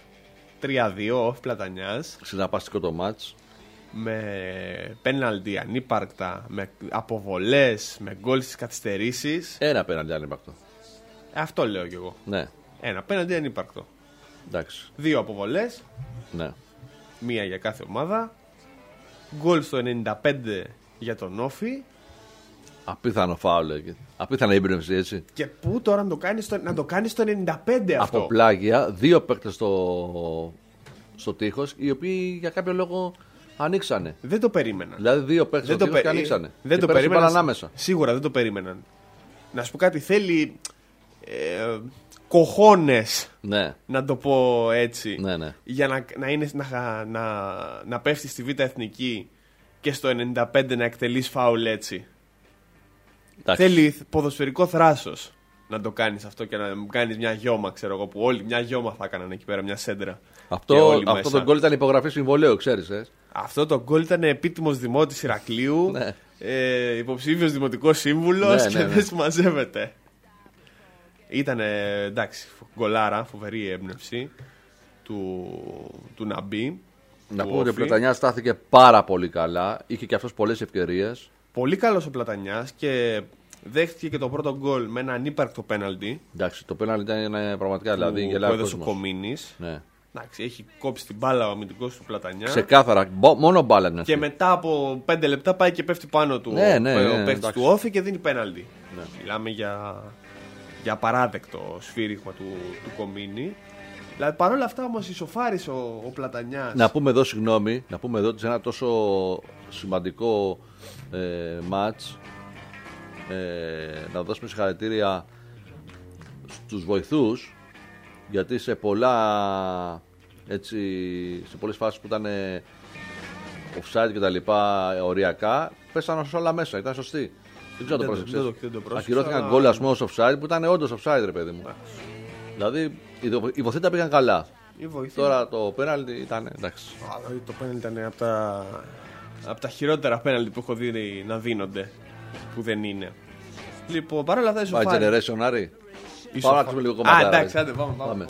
3-2 off Πλατανιάς. Συναπαστικό το μάτς. Με πέναλτι ανύπαρκτα, με αποβολές, με γκολ στις καθυστερήσεις. Ένα πέναντι ανύπαρκτο. Αυτό λέω κι εγώ. Ναι, Ένα πέναλτι ανύπαρκτο. εντάξει. 2 αποβολές, Ναι. μία για κάθε ομάδα. Γκολ στο 95 για τον Όφη. Απίθανο φάουλ. Απίθανη έμπνευση, έτσι. Και πού τώρα να το κάνει στο 95 αυτό. Από πλάγια, δύο παίκτες στο τείχος, οι οποίοι για κάποιο λόγο ανοίξανε. Δεν το περίμεναν. Δηλαδή, δύο παίκτες στο τείχος και ανοίξανε. Δεν Και το πέρασε η μπάλα περίμεναν. ανάμεσα. Σίγουρα δεν το περίμεναν. Να σου πω κάτι, θέλει κοχώνες, Ναι, να το πω έτσι. ναι, ναι. Για να πέφτει στη Β' Εθνική και στο 95 να εκτελείς φάουλ έτσι. Εντάξει. Θέλει ποδοσφαιρικό θράσος. να το κάνεις αυτό και να κάνεις μια γιώμα, ξέρω εγώ, που όλοι μια γιώμα θα έκαναν εκεί πέρα, μια σέντρα. Αυτό το γκολ ήταν υπογραφή συμβολέου, ξέρεις. Αυτό το γκολ ήταν επίτιμος δημότης Ηρακλείου, Ναι. Υποψήφιος δημοτικός σύμβουλος Ναι, και ναι. δεν συμμαζεύεται. Ήταν εντάξει, γκολάρα, φοβερή έμπνευση του Ναμπή. Να του πούμε ότι ο Όφη. Πλατανιάς στάθηκε πάρα πολύ καλά. Είχε και αυτός πολλές ευκαιρίες. Πολύ καλός ο Πλατανιάς και δέχτηκε και το πρώτο γκολ με ένα ανύπαρκτο πέναλτι Εντάξει, το πέναλτι ήταν πραγματικά δηλαδή που γελάει ο έδωσε ο κόσμος. Κομίνης. Ναι. Εντάξει, έχει κόψει την μπάλα ο αμυντικός του Πλατανιά. Ξεκάθαρα, μόνο μπάλα είναι αυτή. Και μετά από 5 λεπτά πάει και πέφτει πάνω του Ναι, ο παίκτης εντάξει. του Όφη και δίνει πέναλτι. Ναι. Μιλάμε για απαράδεκτο σφύριγμα του Κομίνη. Δηλαδή παρόλα αυτά όμως ισοφάρισε ο Πλατανιάς. Να πούμε εδώ, συγγνώμη, να πούμε εδώ ότι σε ένα τόσο σημαντικό μάτς να δώσουμε συγχαρητήρια στους βοηθούς, γιατί σε πολλές φάσεις που ήταν offside και τα λοιπά οριακά πέσανε όλα μέσα, ήταν σωστοί. Δεν ξέρω αν το πρόσεξες. δεν το πρόσεξα, Ακυρώθηκαν αλλά- γκολ, ας πούμε, ως offside που ήταν όντως offside, ρε παιδί μου. Δηλαδή οι βοηθοί τα πήγαν καλά. Η βοηθή. Τώρα το πέναλτι ήταν εντάξει. Το πέναλτι ήταν από τα χειρότερα πέναλτι που έχω δει να δίνονται. Που δεν είναι. Λοιπόν, παρόλα αυτά Πάει ισοφάρισε. Generation, Άρη. Ισοφα- Πάμε να ακούσουμε λίγο κομμάτι. εντάξει, άντε, πάμε. Πάμε.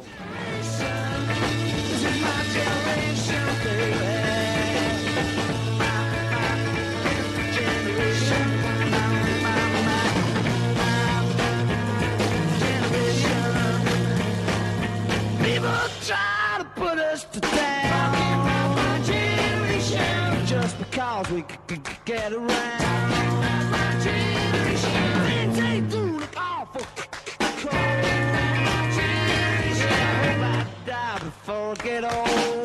People try to put us to down. My generation, just because we get around. My generation, things ain't do look awful cold. My generation, I hope I die before I get old.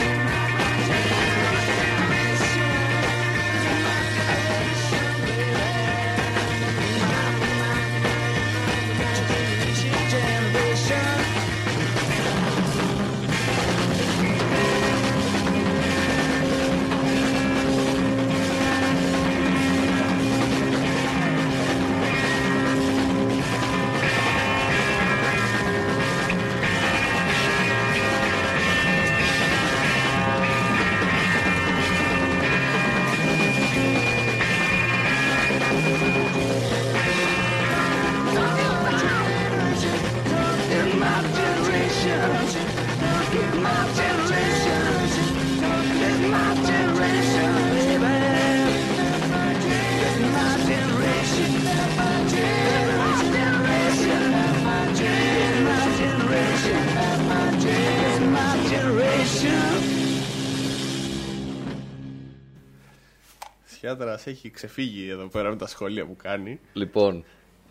Ψυχιάτρας έχει ξεφύγει εδώ πέρα με τα σχόλια που κάνει. Λοιπόν,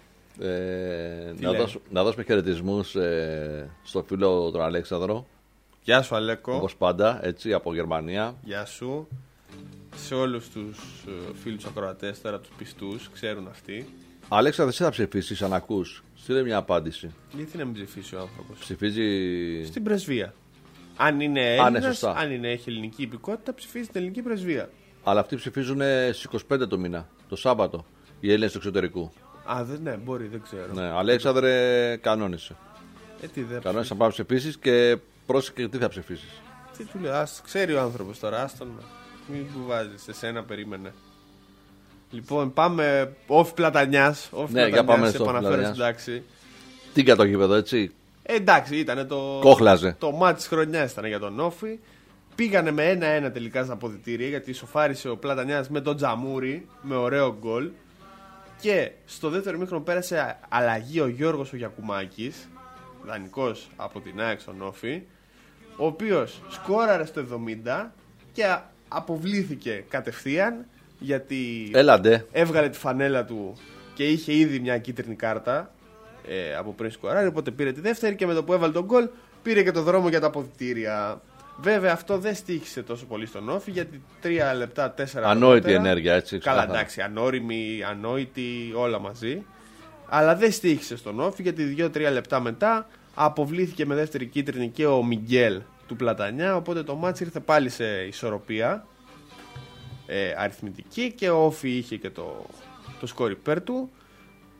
λέει? να δώσουμε χαιρετισμούς στο φίλο τον Αλέξανδρο, Γεια σου Αλέκο. όπως πάντα, έτσι, από Γερμανία. Γεια σου. Σε όλους τους φίλους ακροατές, τώρα τους πιστούς, ξέρουν αυτοί. Αλέξανδρο, εσύ θα ψηφίσεις αν ακούς. Στείλε μια απάντηση. Γιατί να μην ψηφίσει ο άνθρωπος. Ψηφίζει. Στην πρεσβεία. Αν είναι Αν Έλληνας, σωστά. αν έχει ελληνική υπηκότητα, ψηφίζει την ελληνική πρεσβεία. Αλλά αυτοί ψηφίζουν στις 25 το μήνα, το Σάββατο, οι Έλληνες του εξωτερικού. Α, ναι, μπορεί, δεν ξέρω. Ναι, Αλέξανδρε, κανόνισε. Τι δεν Κανόνισε να πάμε να ψηφίσεις και πρόσεχε τι θα ψηφίσεις. Τι του λέω, ξέρει ο άνθρωπος τώρα, άστον με. Μην του βάζεις, εσένα περίμενε. Λοιπόν, πάμε Όφη Πλατανιάς. Ναι, για πάμε στο Όφη επαναφέρω Πλατανιάς. στην τάξη. Τι κατοχήπεδο, έτσι. Εντάξει, ήταν το. Κόχλαζε. Το μάτι της χρονιάς ήταν για τον Όφη. Πήγανε με 1-1 τελικά στα αποδυτήρια γιατί σοφάρισε ο Πλατανιάς με τον Τζαμούρι με ωραίο γκολ. Και στο δεύτερο ημίχρονο πέρασε αλλαγή ο Γιώργος ο Γιακουμάκης, δανεικός από την ΑΕΚ στον Όφη, ο οποίος σκόραρε στο 70 και αποβλήθηκε κατευθείαν γιατί Έλαντε. έβγαλε τη φανέλα του και είχε ήδη μια κίτρινη κάρτα από πριν σκοράρει, οπότε πήρε τη δεύτερη και με το που έβαλε τον γκολ πήρε και το δρόμο για τα αποδυτήρια. Βέβαια αυτό δεν στοίχησε τόσο πολύ στον Όφη γιατί 3 λεπτά, 4 Ανόητη ενέργεια, έτσι. Καλά, ξεκάθαρα. εντάξει, ανώριμη, ανόητη, όλα μαζί. Αλλά δεν στοίχησε στον Όφη γιατί 2-3 λεπτά μετά αποβλήθηκε με δεύτερη κίτρινη και ο Μιγγέλ του Πλατανιά. Οπότε το μάτς ήρθε πάλι σε ισορροπία αριθμητική και ο Όφη είχε και το σκορ υπέρ του.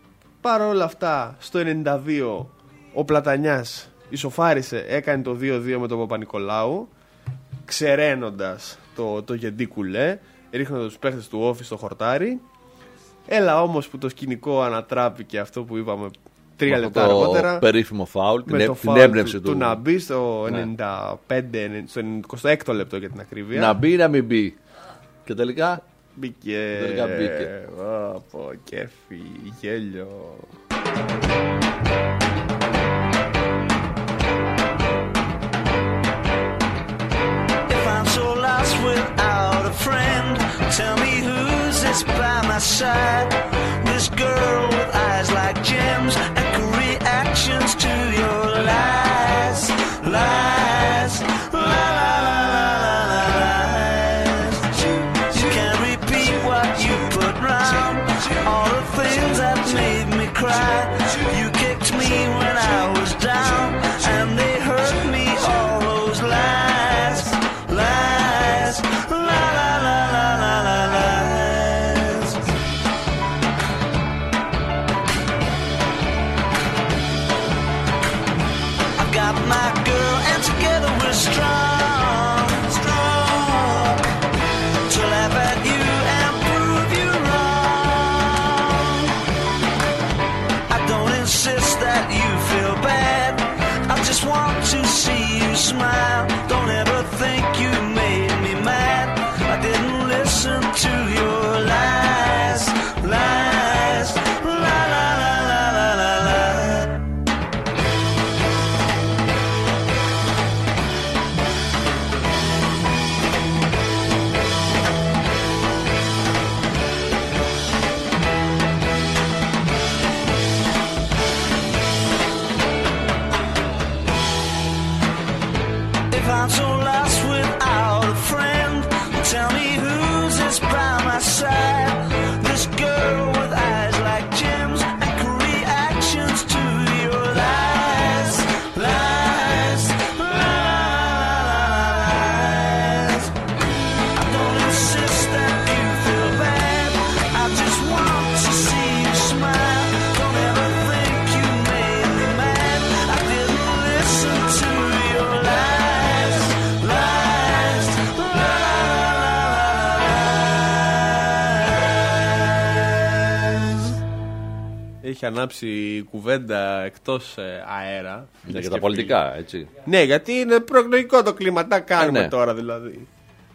Παρ' όλα αυτά, στο 92 ο Πλατανιάς ισοφάρισε, έκανε το 2-2 με τον Παπα-Νικολάου, ξεραίνοντας το γεντί κουλέ, ρίχνοντας τους παίχτες του όφη στο χορτάρι. Έλα όμως που το σκηνικό ανατράπηκε, αυτό που είπαμε 3 λεπτά αργότερα. Το περίφημο φάουλ, με το την έμπνευση του να μπει στο 95, στο 26ο λεπτό για την ακρίβεια. Να μπει ή να μην μπει. Και τελικά μπήκε. Τελικά μπήκε. Πω, κέφι, γέλιο. If I'm so lost without a friend, tell me who's this by my side. This girl with eyes like gems and cool reactions to your lies, lies, la la la la la lies. You can't repeat what you put round, all the things that made me cry. You kicked me when I was down, and they hurt me, all those lies, lies, la la la la la la lies. I got my girl and together we're strong, strong, to laugh at you and prove you wrong. I don't insist that you feel bad, I just want to see you smile. Don't ever think you made me mad, I didn't listen to your lies, lies, la la la la la la la. If I'm so lost without a friend, tell me who's this by my side. This girl with eyes like gems and cool reactions to your lies, lies, lies. I don't insist that you feel bad, I just want to see you smile. Don't ever think you made me mad, I didn't listen to your lies, lies, lies. Έχει ανάψει η κουβέντα εκτός αέρα. είναι και τα πολιτικά, έτσι. Ναι, γιατί είναι προεκλογικό το κλίμα. Τα κάνουμε ναι. τώρα δηλαδή.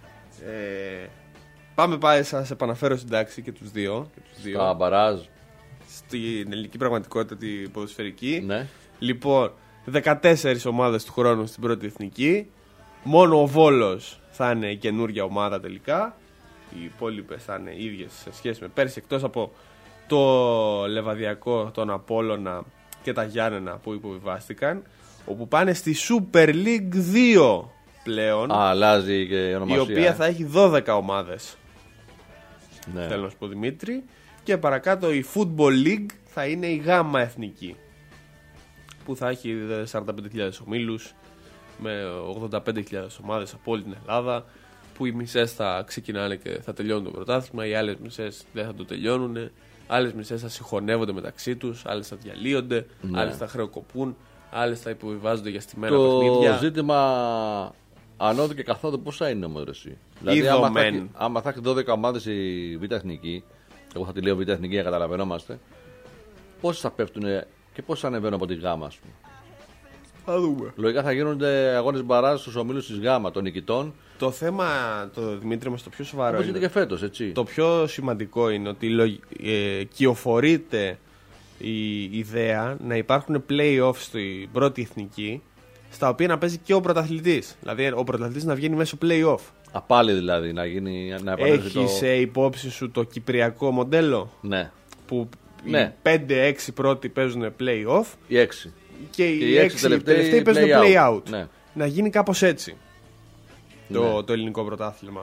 Πάμε πάλι, σας επαναφέρω στην τάξη και τους δύο. Τα μπαράζ. Στην ελληνική πραγματικότητα, τη ποδοσφαιρική. Ναι. Λοιπόν, 14 ομάδες του χρόνου στην πρώτη εθνική. Μόνο ο Βόλος θα είναι η καινούργια ομάδα τελικά. Οι υπόλοιπες θα είναι ίδιες σε σχέση με πέρσι, εκτός από το Λεβαδιακό, τον Απόλλωνα και τα Γιάννενα που υποβιβάστηκαν, όπου πάνε στη Super League 2 πλέον. Αλλάζει και η ονομασία. Η οποία θα έχει 12 ομάδες. Ναι. Θέλω να σου πω, Δημήτρη. Και παρακάτω η Football League θα είναι η γάμα εθνική, που θα έχει 45.000 ομίλους με 85.000 ομάδες από όλη την Ελλάδα, που οι μισές θα ξεκινάνε και θα τελειώνουν το πρωτάθλημα, οι άλλες μισές δεν θα το τελειώνουν, άλλες μισές θα συγχωνεύονται μεταξύ τους, άλλες θα διαλύονται, άλλες θα χρεοκοπούν, άλλες θα υποβιβάζονται για στημένα παιχνίδια. Το ζήτημα ανώδου και καθόδου πόσα είναι όμως εσύ. Δηλαδή άμα θα έχει 12 ομάδες η Β' Εθνική, εγώ θα τη λέω Β' Εθνική για να καταλαβαίνόμαστε, πόσες θα πέφτουν και πόσες θα ανεβαίνουν από τη Γάμα, ας πούμε. Θα δούμε. Λογικά θα γίνονται αγώνες μπαράζ στους ομίλους της Γάμα των νικητών. Το θέμα, το Δημήτρη, μας το πιο σοβαρό όπως είναι. και φέτος, έτσι. Το πιο σημαντικό είναι ότι κυοφορείται η ιδέα να υπάρχουν play-offs στην πρώτη εθνική, στα οποία να παίζει και ο πρωταθλητής. Δηλαδή ο πρωταθλητής να βγαίνει μέσω play-off. Απάλι δηλαδή να γίνει. Έχεις υπόψη σου το κυπριακό μοντέλο? Ναι. Που Ναι. οι 5-6 πρώτοι παίζουν play-off Οι 6. και οι 6 τελευταίοι παίζουν play-out. Ναι. Να γίνει κάπως έτσι το ελληνικό πρωτάθλημα.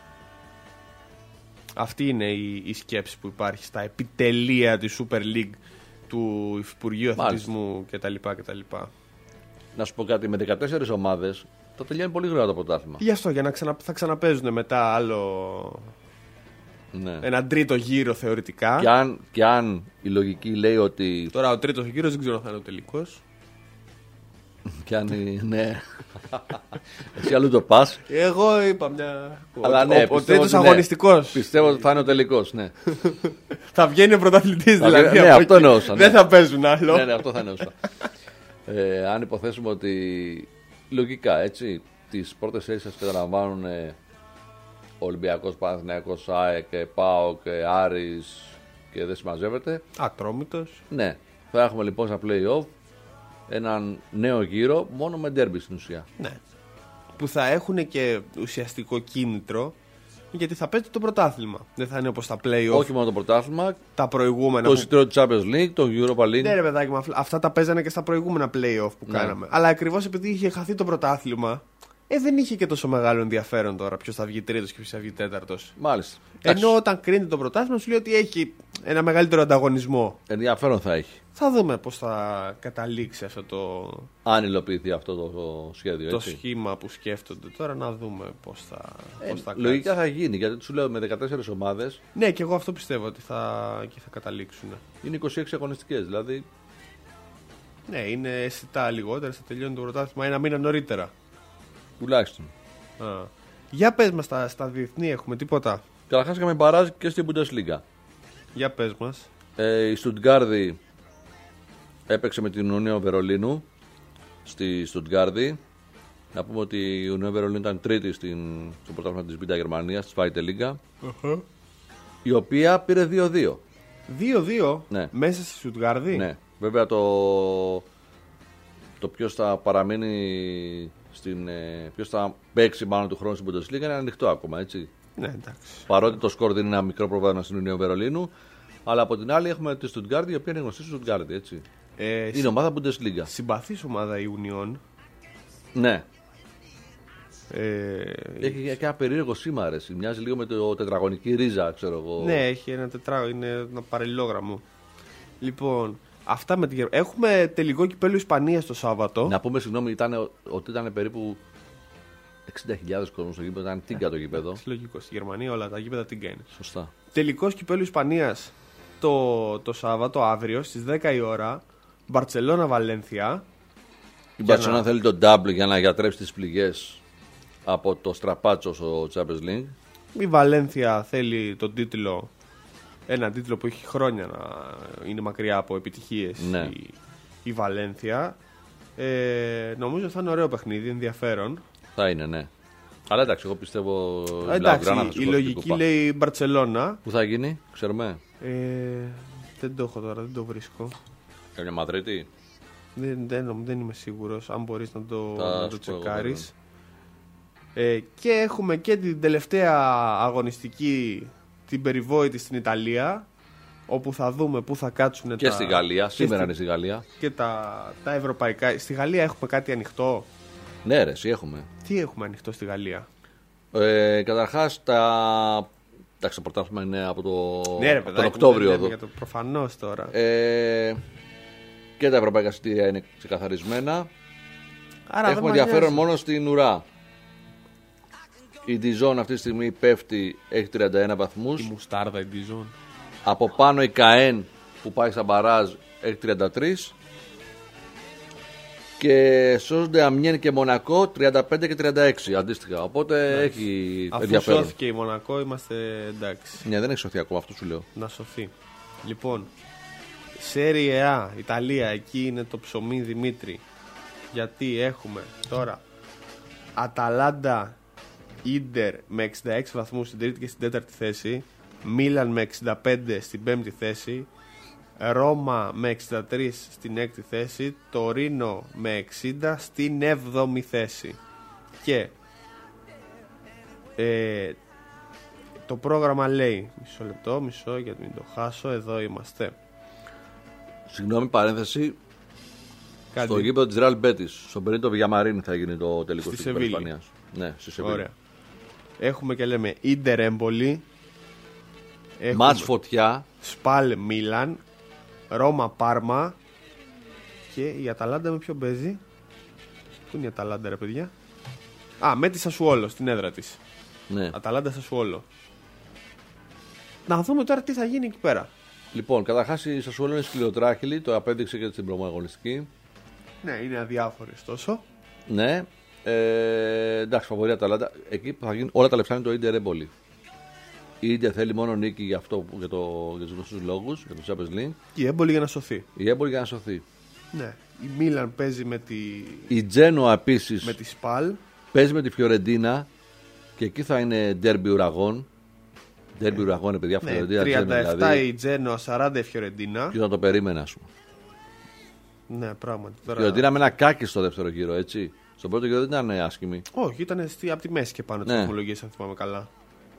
Αυτή είναι η σκέψη που υπάρχει στα επιτελεία της Super League του Υπουργείου Αθλητισμού κτλ. Να σου πω κάτι, με 14 ομάδες θα τελειώνει πολύ γρήγορα το πρωτάθλημα. Γι' αυτό, για να θα ξαναπέζουν μετά άλλο Ναι. Έναν τρίτο γύρο θεωρητικά. Και αν η λογική λέει ότι. Τώρα ο τρίτος γύρος δεν ξέρω αν θα είναι ο τελικός. Ναι. Εσύ αλλού το πας. Εγώ είπα μια. Αλλά ναι, ο τρίτος αγωνιστικός. Πιστεύω ότι θα είναι ο τελικός. Ναι, Θα βγαίνει ο πρωταθλητής δηλαδή. Ναι, αυτό εννοούσα. Δεν θα παίζουν άλλο. Ναι, αυτό θα εννοούσα. Αν υποθέσουμε ότι λογικά έτσι τις πρώτες θέσεις σας καταλαμβάνουν Ολυμπιακός, Παναθηναϊκός, ΑΕΚ, ΠΑΟΚ, Άρης και δεν συμμαζεύεται. Ατρόμητος. Ναι, θα έχουμε λοιπόν στα play-off έναν νέο γύρο μόνο με ντέρμπι στην ουσία. Ναι. Που θα έχουν και ουσιαστικό κίνητρο γιατί θα παίζει το πρωτάθλημα. Δεν θα είναι όπως τα play-off. Όχι μόνο το πρωτάθλημα, τα προηγούμενα. Το εισιτήριο του Champions League, το Europa League. Ναι, ρε παιδάκι μου, αυτά τα παίζανε και στα προηγούμενα play-off που κάναμε. Αλλά ακριβώς επειδή είχε χαθεί το πρωτάθλημα, δεν είχε και τόσο μεγάλο ενδιαφέρον τώρα ποιος θα βγει τρίτος και ποιος θα βγει τέταρτος. Μάλιστα. Ενώ όταν κρίνεται το πρωτάθλημα, σου λέει ότι έχει ένα μεγαλύτερο ανταγωνισμό. Ενδιαφέρον θα έχει. Θα δούμε πώς θα καταλήξει αυτό το. Αν υλοποιηθεί αυτό το σχέδιο. Το έτσι. Σχήμα που σκέφτονται τώρα, να δούμε πώς θα λογικά θα γίνει, γιατί σου λέω με 14 ομάδες. Ναι, και εγώ αυτό πιστεύω ότι θα καταλήξουν. Είναι 26 αγωνιστικές, δηλαδή. Ναι, είναι αισθητά λιγότερα, θα τελειώνει το πρωτάθλημα ένα μήνα νωρίτερα. Τουλάχιστον. Για πες μας, στα διεθνή έχουμε τίποτα. Καταρχάς είχαμε μπαράζ και στην Bundesliga. Για πες μας. Η Στουτγκάρδη έπαιξε με την Ουνιόν Βερολίνου στη Στουτγκάρδη. Να πούμε ότι η Ουνιόν Βερολίνου ήταν τρίτη στο πρωτάθλημα της Β' Γερμανίας, της Zweite Liga, η οποία πήρε 2-2. 2-2 Ναι. Μέσα στη Στουτγκάρδη. Ναι. Βέβαια το ποιος θα παραμείνει ποιος θα παίξει μάλλον του χρόνου στην Bundesliga είναι ανοιχτό ακόμα, έτσι. Ναι, εντάξει. Παρότι το σκορ δίνει ένα μικρό προβάδισμα στην Ουνιόν Βερολίνου, αλλά από την άλλη έχουμε τη Στουτγκάρδη, η οποία είναι γνωστή στη Στουτγκάρδη, έτσι. Είναι ομάδα Bundesliga. Συμπαθής ομάδα η Union. Ναι. Έχει και ένα περίεργο σήμα, αρέσει. Μοιάζει λίγο με το τετραγωνική ρίζα, ξέρω εγώ. Ναι, έχει ένα είναι ένα παραλληλόγραμμο. Λοιπόν, αυτά με την έχουμε τελικό κυπέλλου Ισπανίας το Σάββατο. Να πούμε, συγγνώμη, ότι ήταν περίπου 60.000 κόσμος στο γήπεδο, ήταν τίγκα το γήπεδο. Λογικό, στη Γερμανία όλα τα γήπεδα τίγκα είναι. Σωστά. Τελικός κυπέλλου Ισπανίας το Σάββατο, αύριο στις 10 η ώρα. Μπαρτσελώνα Βαλένθια. Η Μπαρτσελώνα θέλει τον double για να γιατρέψει τις πληγές από το στραπάτσο στο Champions League. Η Βαλένθια θέλει τον τίτλο, ένα τίτλο που έχει χρόνια να είναι μακριά από επιτυχίες. Ναι. Η Βαλένθια. Νομίζω θα είναι ωραίο παιχνίδι, ενδιαφέρον. Θα είναι, ναι. Αλλά εντάξει, εγώ πιστεύω. Εντάξει, η λογική λέει Μπαρτσελώνα. Πού θα γίνει, ξέρουμε. Δεν το έχω τώρα, δεν το βρίσκω. Καμιά Μαδρίτη. Δεν είμαι σίγουρος. Αν μπορείς να το τσεκάρεις. Εγώ, και έχουμε και την τελευταία αγωνιστική, την περιβόητη στην Ιταλία, όπου θα δούμε πού θα κάτσουν και στη Γαλλία, σήμερα είναι στη Γαλλία. Και τα ευρωπαϊκά. Στη Γαλλία έχουμε κάτι ανοιχτό. Ναι, ρε, εσύ έχουμε. Τι έχουμε ανοιχτό στη Γαλλία? Καταρχάς τα πρωτάθλημα είναι από τον Οκτώβριο εδώ. Για το προφανώς τώρα. Και τα ευρωπαϊκά εισιτήρια είναι ξεκαθαρισμένα. Άρα έχουμε ενδιαφέρον μόνο στην ουρά. Η Dijon αυτή τη στιγμή πέφτει, έχει 31 βαθμούς. Η μουστάρδα η Dijon. Από πάνω η Καέν που πάει στα μπαράζ έχει 33. Και σώζονται Αμιέν και Μονακό 35 και 36 αντίστοιχα. Οπότε έχει ενδιαφέρον. Αφού σώθηκε η Μονακό είμαστε εντάξει. Ναι, δεν έχει σωθεί ακόμα, αυτό σου λέω. Να σωθεί. Λοιπόν, Serie A, Ιταλία, εκεί είναι το ψωμί Δημήτρη. Γιατί έχουμε τώρα Αταλάντα, Ίντερ με 66 βαθμούς στην τρίτη και στην τέταρτη θέση, Μίλαν με 65 στην πέμπτη θέση, Ρώμα με 63 στην έκτη θέση, Τωρίνο με 60 στην 7η θέση. Και το πρόγραμμα λέει, μισό γιατί μην το χάσω, εδώ είμαστε. Συγγνώμη, παρένθεση. Στο γήπεδο της Real Betis, στον Περίτο Βιγιαμαρίν θα γίνει το τελικό της Ισπανίας. Ναι, στη Σεβίλη. Ωραία. Έχουμε και λέμε Ίντερ Έμπολη, Μάτς φωτιά, Σπάλ Μίλαν, Ρώμα Πάρμα. Και η Αταλάντα με ποιον παίζει? Πού είναι η Αταλάντα, ρε παιδιά? Με τη Σασουόλο στην έδρα της. Ναι. Αταλάντα Σασουόλο. να δούμε τώρα τι θα γίνει εκεί πέρα. Λοιπόν, καταρχάς η Σασουόλο είναι σκληροτράχυλη, το απέδειξε και στην προαγωνιστική. Ναι, είναι αδιάφορες τόσο. Ναι. Εντάξει, φαβορεί Αταλάντα. Εκεί που θα γίνουν όλα τα λεφτά είναι το Ίντερ Έμπολη. Η Ίντερ θέλει μόνο νίκη για τους γνωστούς λόγους, για το Champions League. Και η Έμπολη για να σωθεί. Η Έμπολη για να σωθεί. Ναι. Η Μίλαν παίζει με τη. Η Τζένοα επίσης Με τη Σπαλ. παίζει με τη Φιωρεντίνα και εκεί θα είναι ντέρμπι ουραγών. Ντέρμπι ουραγών, παιδιά, Ναι, Φιωρεντίνα. 37 δηλαδή. η Τζένοα, 40 η Φιωρεντίνα. Ποιο θα το περίμενε, ας πούμε. Ναι, πράγματι. Τώρα... Φιωρεντίνα με ένα κάκι στο δεύτερο γύρο, έτσι. Στον πρώτο γύρο δεν ήταν άσχημη. Όχι, ήταν από τη μέση και πάνω τις Ναι. βαθμολογίες, αν θυμάμαι καλά.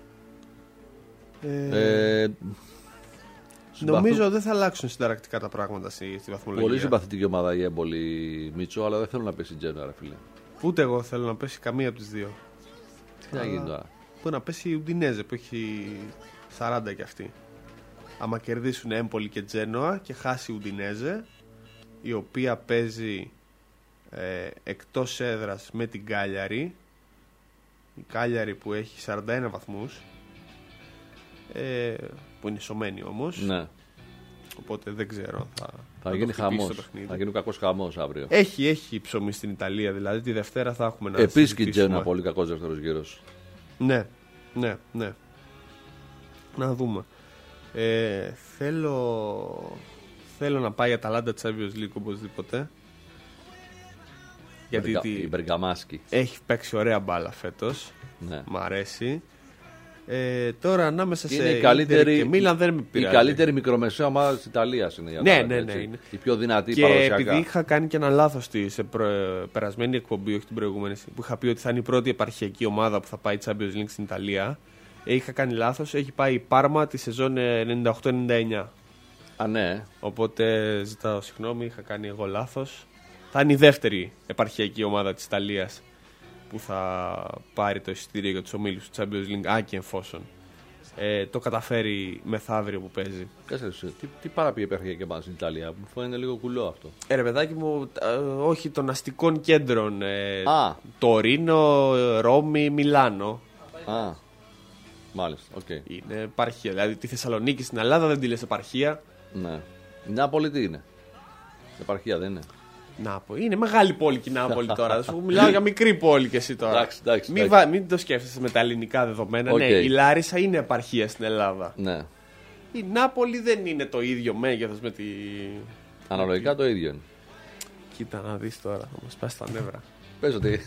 Συμπαθώ- Νομίζω δεν θα αλλάξουν συνταρακτικά τα πράγματα στη βαθμολογία. Πολύ συμπαθητική ομάδα η Έμπολη, Μίτσο, αλλά δεν θέλω να πέσει η Τζένοα, ρε φίλε. Ούτε εγώ θέλω να πέσει καμία από τις δύο. Τι θα γίνει τώρα. Μπορεί να πέσει η Ουντινέζε που έχει 40 κι αυτή. Άμα κερδίσουν Έμπολη και Τζένοα και χάσει η Ουντινέζε, η οποία παίζει εκτός έδρας με την Κάλιαρη. Η Κάλιαρη που έχει 41 βαθμούς, που είναι σωμένη όμως. Ναι. Οπότε δεν ξέρω. Θα γίνει το χτυπήσει χαμός. το παιχνίδι. Θα γίνει κακός χαμός αύριο. Έχει ψωμί στην Ιταλία, δηλαδή τη Δευτέρα θα έχουμε να Επίσης και η συζητήσουμε. Τζένοα πολύ κακός δεύτερος γύρος. Ναι. Να δούμε. Θέλω να πάει η Αταλάντα Champions League οπωσδήποτε. Γιατί Η Μπεργαμάσκι. έχει παίξει ωραία μπάλα φέτος. Ναι. Μ' αρέσει. Τώρα ανάμεσα Είναι σε η καλύτερη, Ίντερ και Μίλαν δεν με η πειράζει. καλύτερη μικρομεσαία ομάδα της Ιταλίας είναι η Ναι, Αταλάντα, ναι, έτσι. ναι, είναι. Η πιο δυνατή Και παραδοσιακά. επειδή είχα κάνει και ένα λάθος σε περασμένη εκπομπή, όχι την προηγούμενη, που είχα πει ότι θα είναι η πρώτη επαρχιακή ομάδα που θα πάει Champions League στην Ιταλία, είχα κάνει λάθος. Έχει πάει η Πάρμα τη σεζόν 98-99. Α, ναι. Οπότε ζητάω συγγνώμη, είχα κάνει εγώ λάθος. Θα είναι η δεύτερη επαρχιακή ομάδα της Ιταλίας που θα πάρει το εισιτήριο για τους ομίλους του Champions League, άκη εφόσον το καταφέρει μεθαύριο που παίζει. Κάτσε, τι παραπεί η επαρχιακή ομάδα στην Ιταλία, μου φαίνεται λίγο κουλό αυτό. Ρε παιδάκι μου, όχι των αστικών κέντρων. Τωρίνο, Ρώμη, Μιλάνο. Α, μάλιστα, οκ. Είναι επαρχία. Δηλαδή τη Θεσσαλονίκη στην Ελλάδα δεν τη λες επαρχία. Ναι. Η Νάπολη τι είναι. Επαρχία δεν είναι. Είναι μεγάλη πόλη και η Νάπολη τώρα. Σου μιλάω για μικρή πόλη και εσύ τώρα. Εντάξει. Μην το σκέφτεσαι με τα ελληνικά δεδομένα. Okay. Ναι, η Λάρισα είναι επαρχία στην Ελλάδα. Ναι. Η Νάπολη δεν είναι το ίδιο μέγεθος με τη. Αναλογικά το ίδιο είναι. Κοίτα να δεις τώρα, θα μας πάσει τα νεύρα. Πες ότι.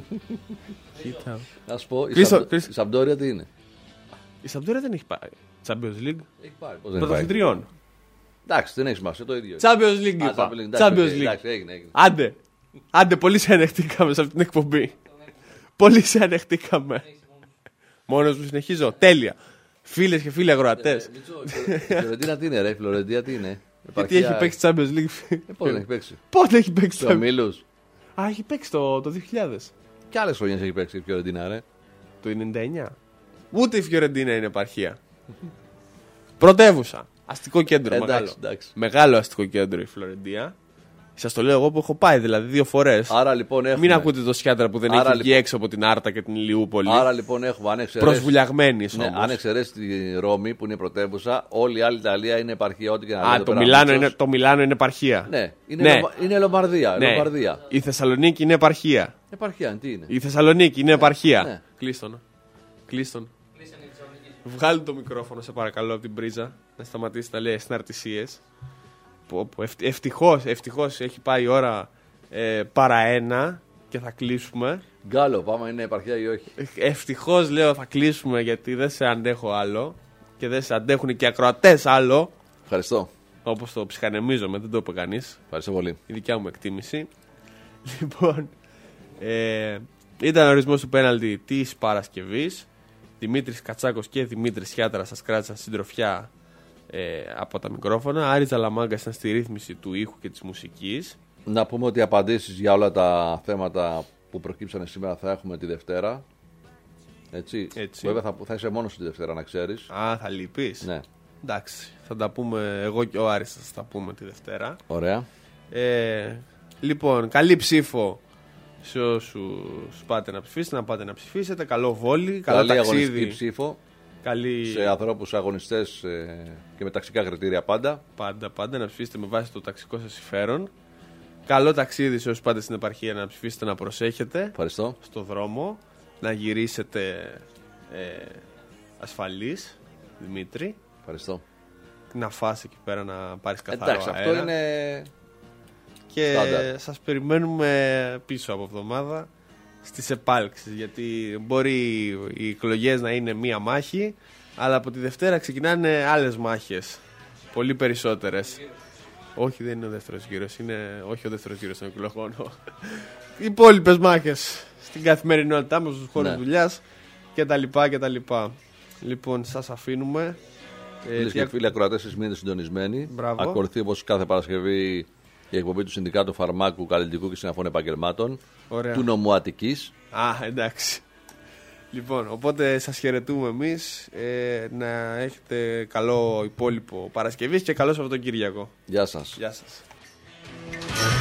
Κοίτα. Να σου πω, Κλείστο. η Σαμπντόρια τι είναι. Η Σαμπντόρια δεν έχει πάει. Champions League. Έχει πάρει. Πώς δεν έχει πάει. Πρωταθλητριών. Εντάξει, δεν έχει σημασία, το ίδιο. Champions League Α, είπα. εντάξει, Champions οκ, League. εντάξει, έγινε. Άντε, πολύ σε ανεχτήκαμε σε αυτή την εκπομπή. Πολύ σε ανεχτήκαμε. Μόνος μου συνεχίζω. Τέλεια. Φίλες και φίλοι αγροατές. Η Φλωρεντίνα τι είναι, ρε. Η Φλωρεντίνα τι είναι. Γιατί έχει παίξει Champions League. Πώς δεν έχει παίξει. Πότε έχει παίξει Στο Μίλους. Α, έχει παίξει το 2000. Και άλλες χρονιές έχει παίξει η Φιωρεντίνα, ρε. Το 99. Ούτε η Φιωρεντίνα είναι επαρχία. Πρωτεύουσα. Αστικό κέντρο μεγάλο. Εντάξει. Μεγάλο αστικό κέντρο η Φλωρεντία. Σας το λέω εγώ που έχω πάει δηλαδή 2 φορές. Άρα λοιπόν έχουμε. Μην ακούτε το σιάτρα που δεν Άρα, έχει βγει λοιπόν, έξω από την Άρτα και την Ηλιούπολη. Άρα λοιπόν έχουμε, αν εξαιρέσει. Προσβουλιαγμένης Ναι, όμως. αν εξαιρέσει τη Ρώμη που είναι η πρωτεύουσα, όλη η άλλη Ιταλία είναι επαρχία. Ό,τι και να λέει. Το Μιλάνο είναι επαρχία. Ναι, είναι, Ναι. είναι Λομβαρδία. Ναι. Λομβαρδία. Η Θεσσαλονίκη είναι επαρχία. Επαρχία, τι είναι. Η Θεσσαλονίκη είναι επαρχία. Ναι. Κλείστον. Βγάλει το μικρόφωνο, σε παρακαλώ, από την πρίζα. Να σταματήσει να λέει συναρτησίες. Ευτυχώς έχει πάει η ώρα παρά 1 και θα κλείσουμε. Γκάλο, πάμε είναι επαρχία ή όχι. Ευτυχώς λέω θα κλείσουμε γιατί δεν σε αντέχω άλλο. Και δεν σε αντέχουν και οι ακροατές άλλο. Ευχαριστώ. Όπως το ψυχανεμίζομαι, δεν το είπε κανείς. Ευχαριστώ πολύ. Η δικιά μου εκτίμηση. Λοιπόν, ήταν ο ορισμός του πέναλτι της Παρασκευής. Δημήτρης Κατσάκος και Δημήτρης Χιάτρας σας κράτησαν συντροφιά από τα μικρόφωνα. Άρης Ζαλαμάγκας ήταν στη ρύθμιση του ήχου και της μουσικής. Να πούμε ότι οι απαντήσεις για όλα τα θέματα που προκύψανε σήμερα θα έχουμε τη Δευτέρα. Έτσι. Βέβαια θα είσαι μόνος τη Δευτέρα, να ξέρεις. Α, θα λείπεις. Ναι. Εντάξει, θα τα πούμε, εγώ και ο Άρης θα τα πούμε τη Δευτέρα. Ωραία. Λοιπόν, καλή ψήφο σε όσους πάτε να ψηφίσετε, να πάτε να ψηφίσετε. Καλό βόλι, καλό καλή ταξίδι. αγωνιστική ψήφο. Σε ανθρώπους αγωνιστές και με ταξικά κριτήρια πάντα. Πάντα να ψηφίσετε με βάση το ταξικό σας συμφέρον. Καλό ταξίδι σε όσους πάτε στην επαρχία, να ψηφίσετε να προσέχετε. Ευχαριστώ. Στο δρόμο. Να γυρίσετε ασφαλείς, Δημήτρη. Ευχαριστώ. Να φας εκεί πέρα, να πάρεις καθαρό εντάξει, αέρα. αυτό είναι... Και στάνταρ. σας περιμένουμε πίσω από εβδομάδα στις επάλξεις. Γιατί μπορεί οι εκλογές να είναι μία μάχη, αλλά από τη Δευτέρα ξεκινάνε άλλες μάχες. Πολύ περισσότερες. Όχι, δεν είναι ο δεύτερος γύρος. Είναι όχι ο δεύτερος γύρος των εκλογών. Οι υπόλοιπες μάχες στην καθημερινότητά μας, στους χώρους δουλειάς κτλ. Λοιπόν, σας αφήνουμε. Φίλες και φίλοι ακροατές, εσείς μείνετε συντονισμένοι. Μπράβο. Ακολουθεί όπως κάθε Παρασκευή η εκπομπή του Συνδικάτου Φαρμάκου, Καλλιτικού και Συναφών Επαγγελμάτων. Ωραία. Του νομού Αττικής. Εντάξει. Λοιπόν, οπότε σας χαιρετούμε εμείς. Να έχετε καλό υπόλοιπο Παρασκευής και καλό Σαββατοκύριακο. Γεια σας. Γεια σας.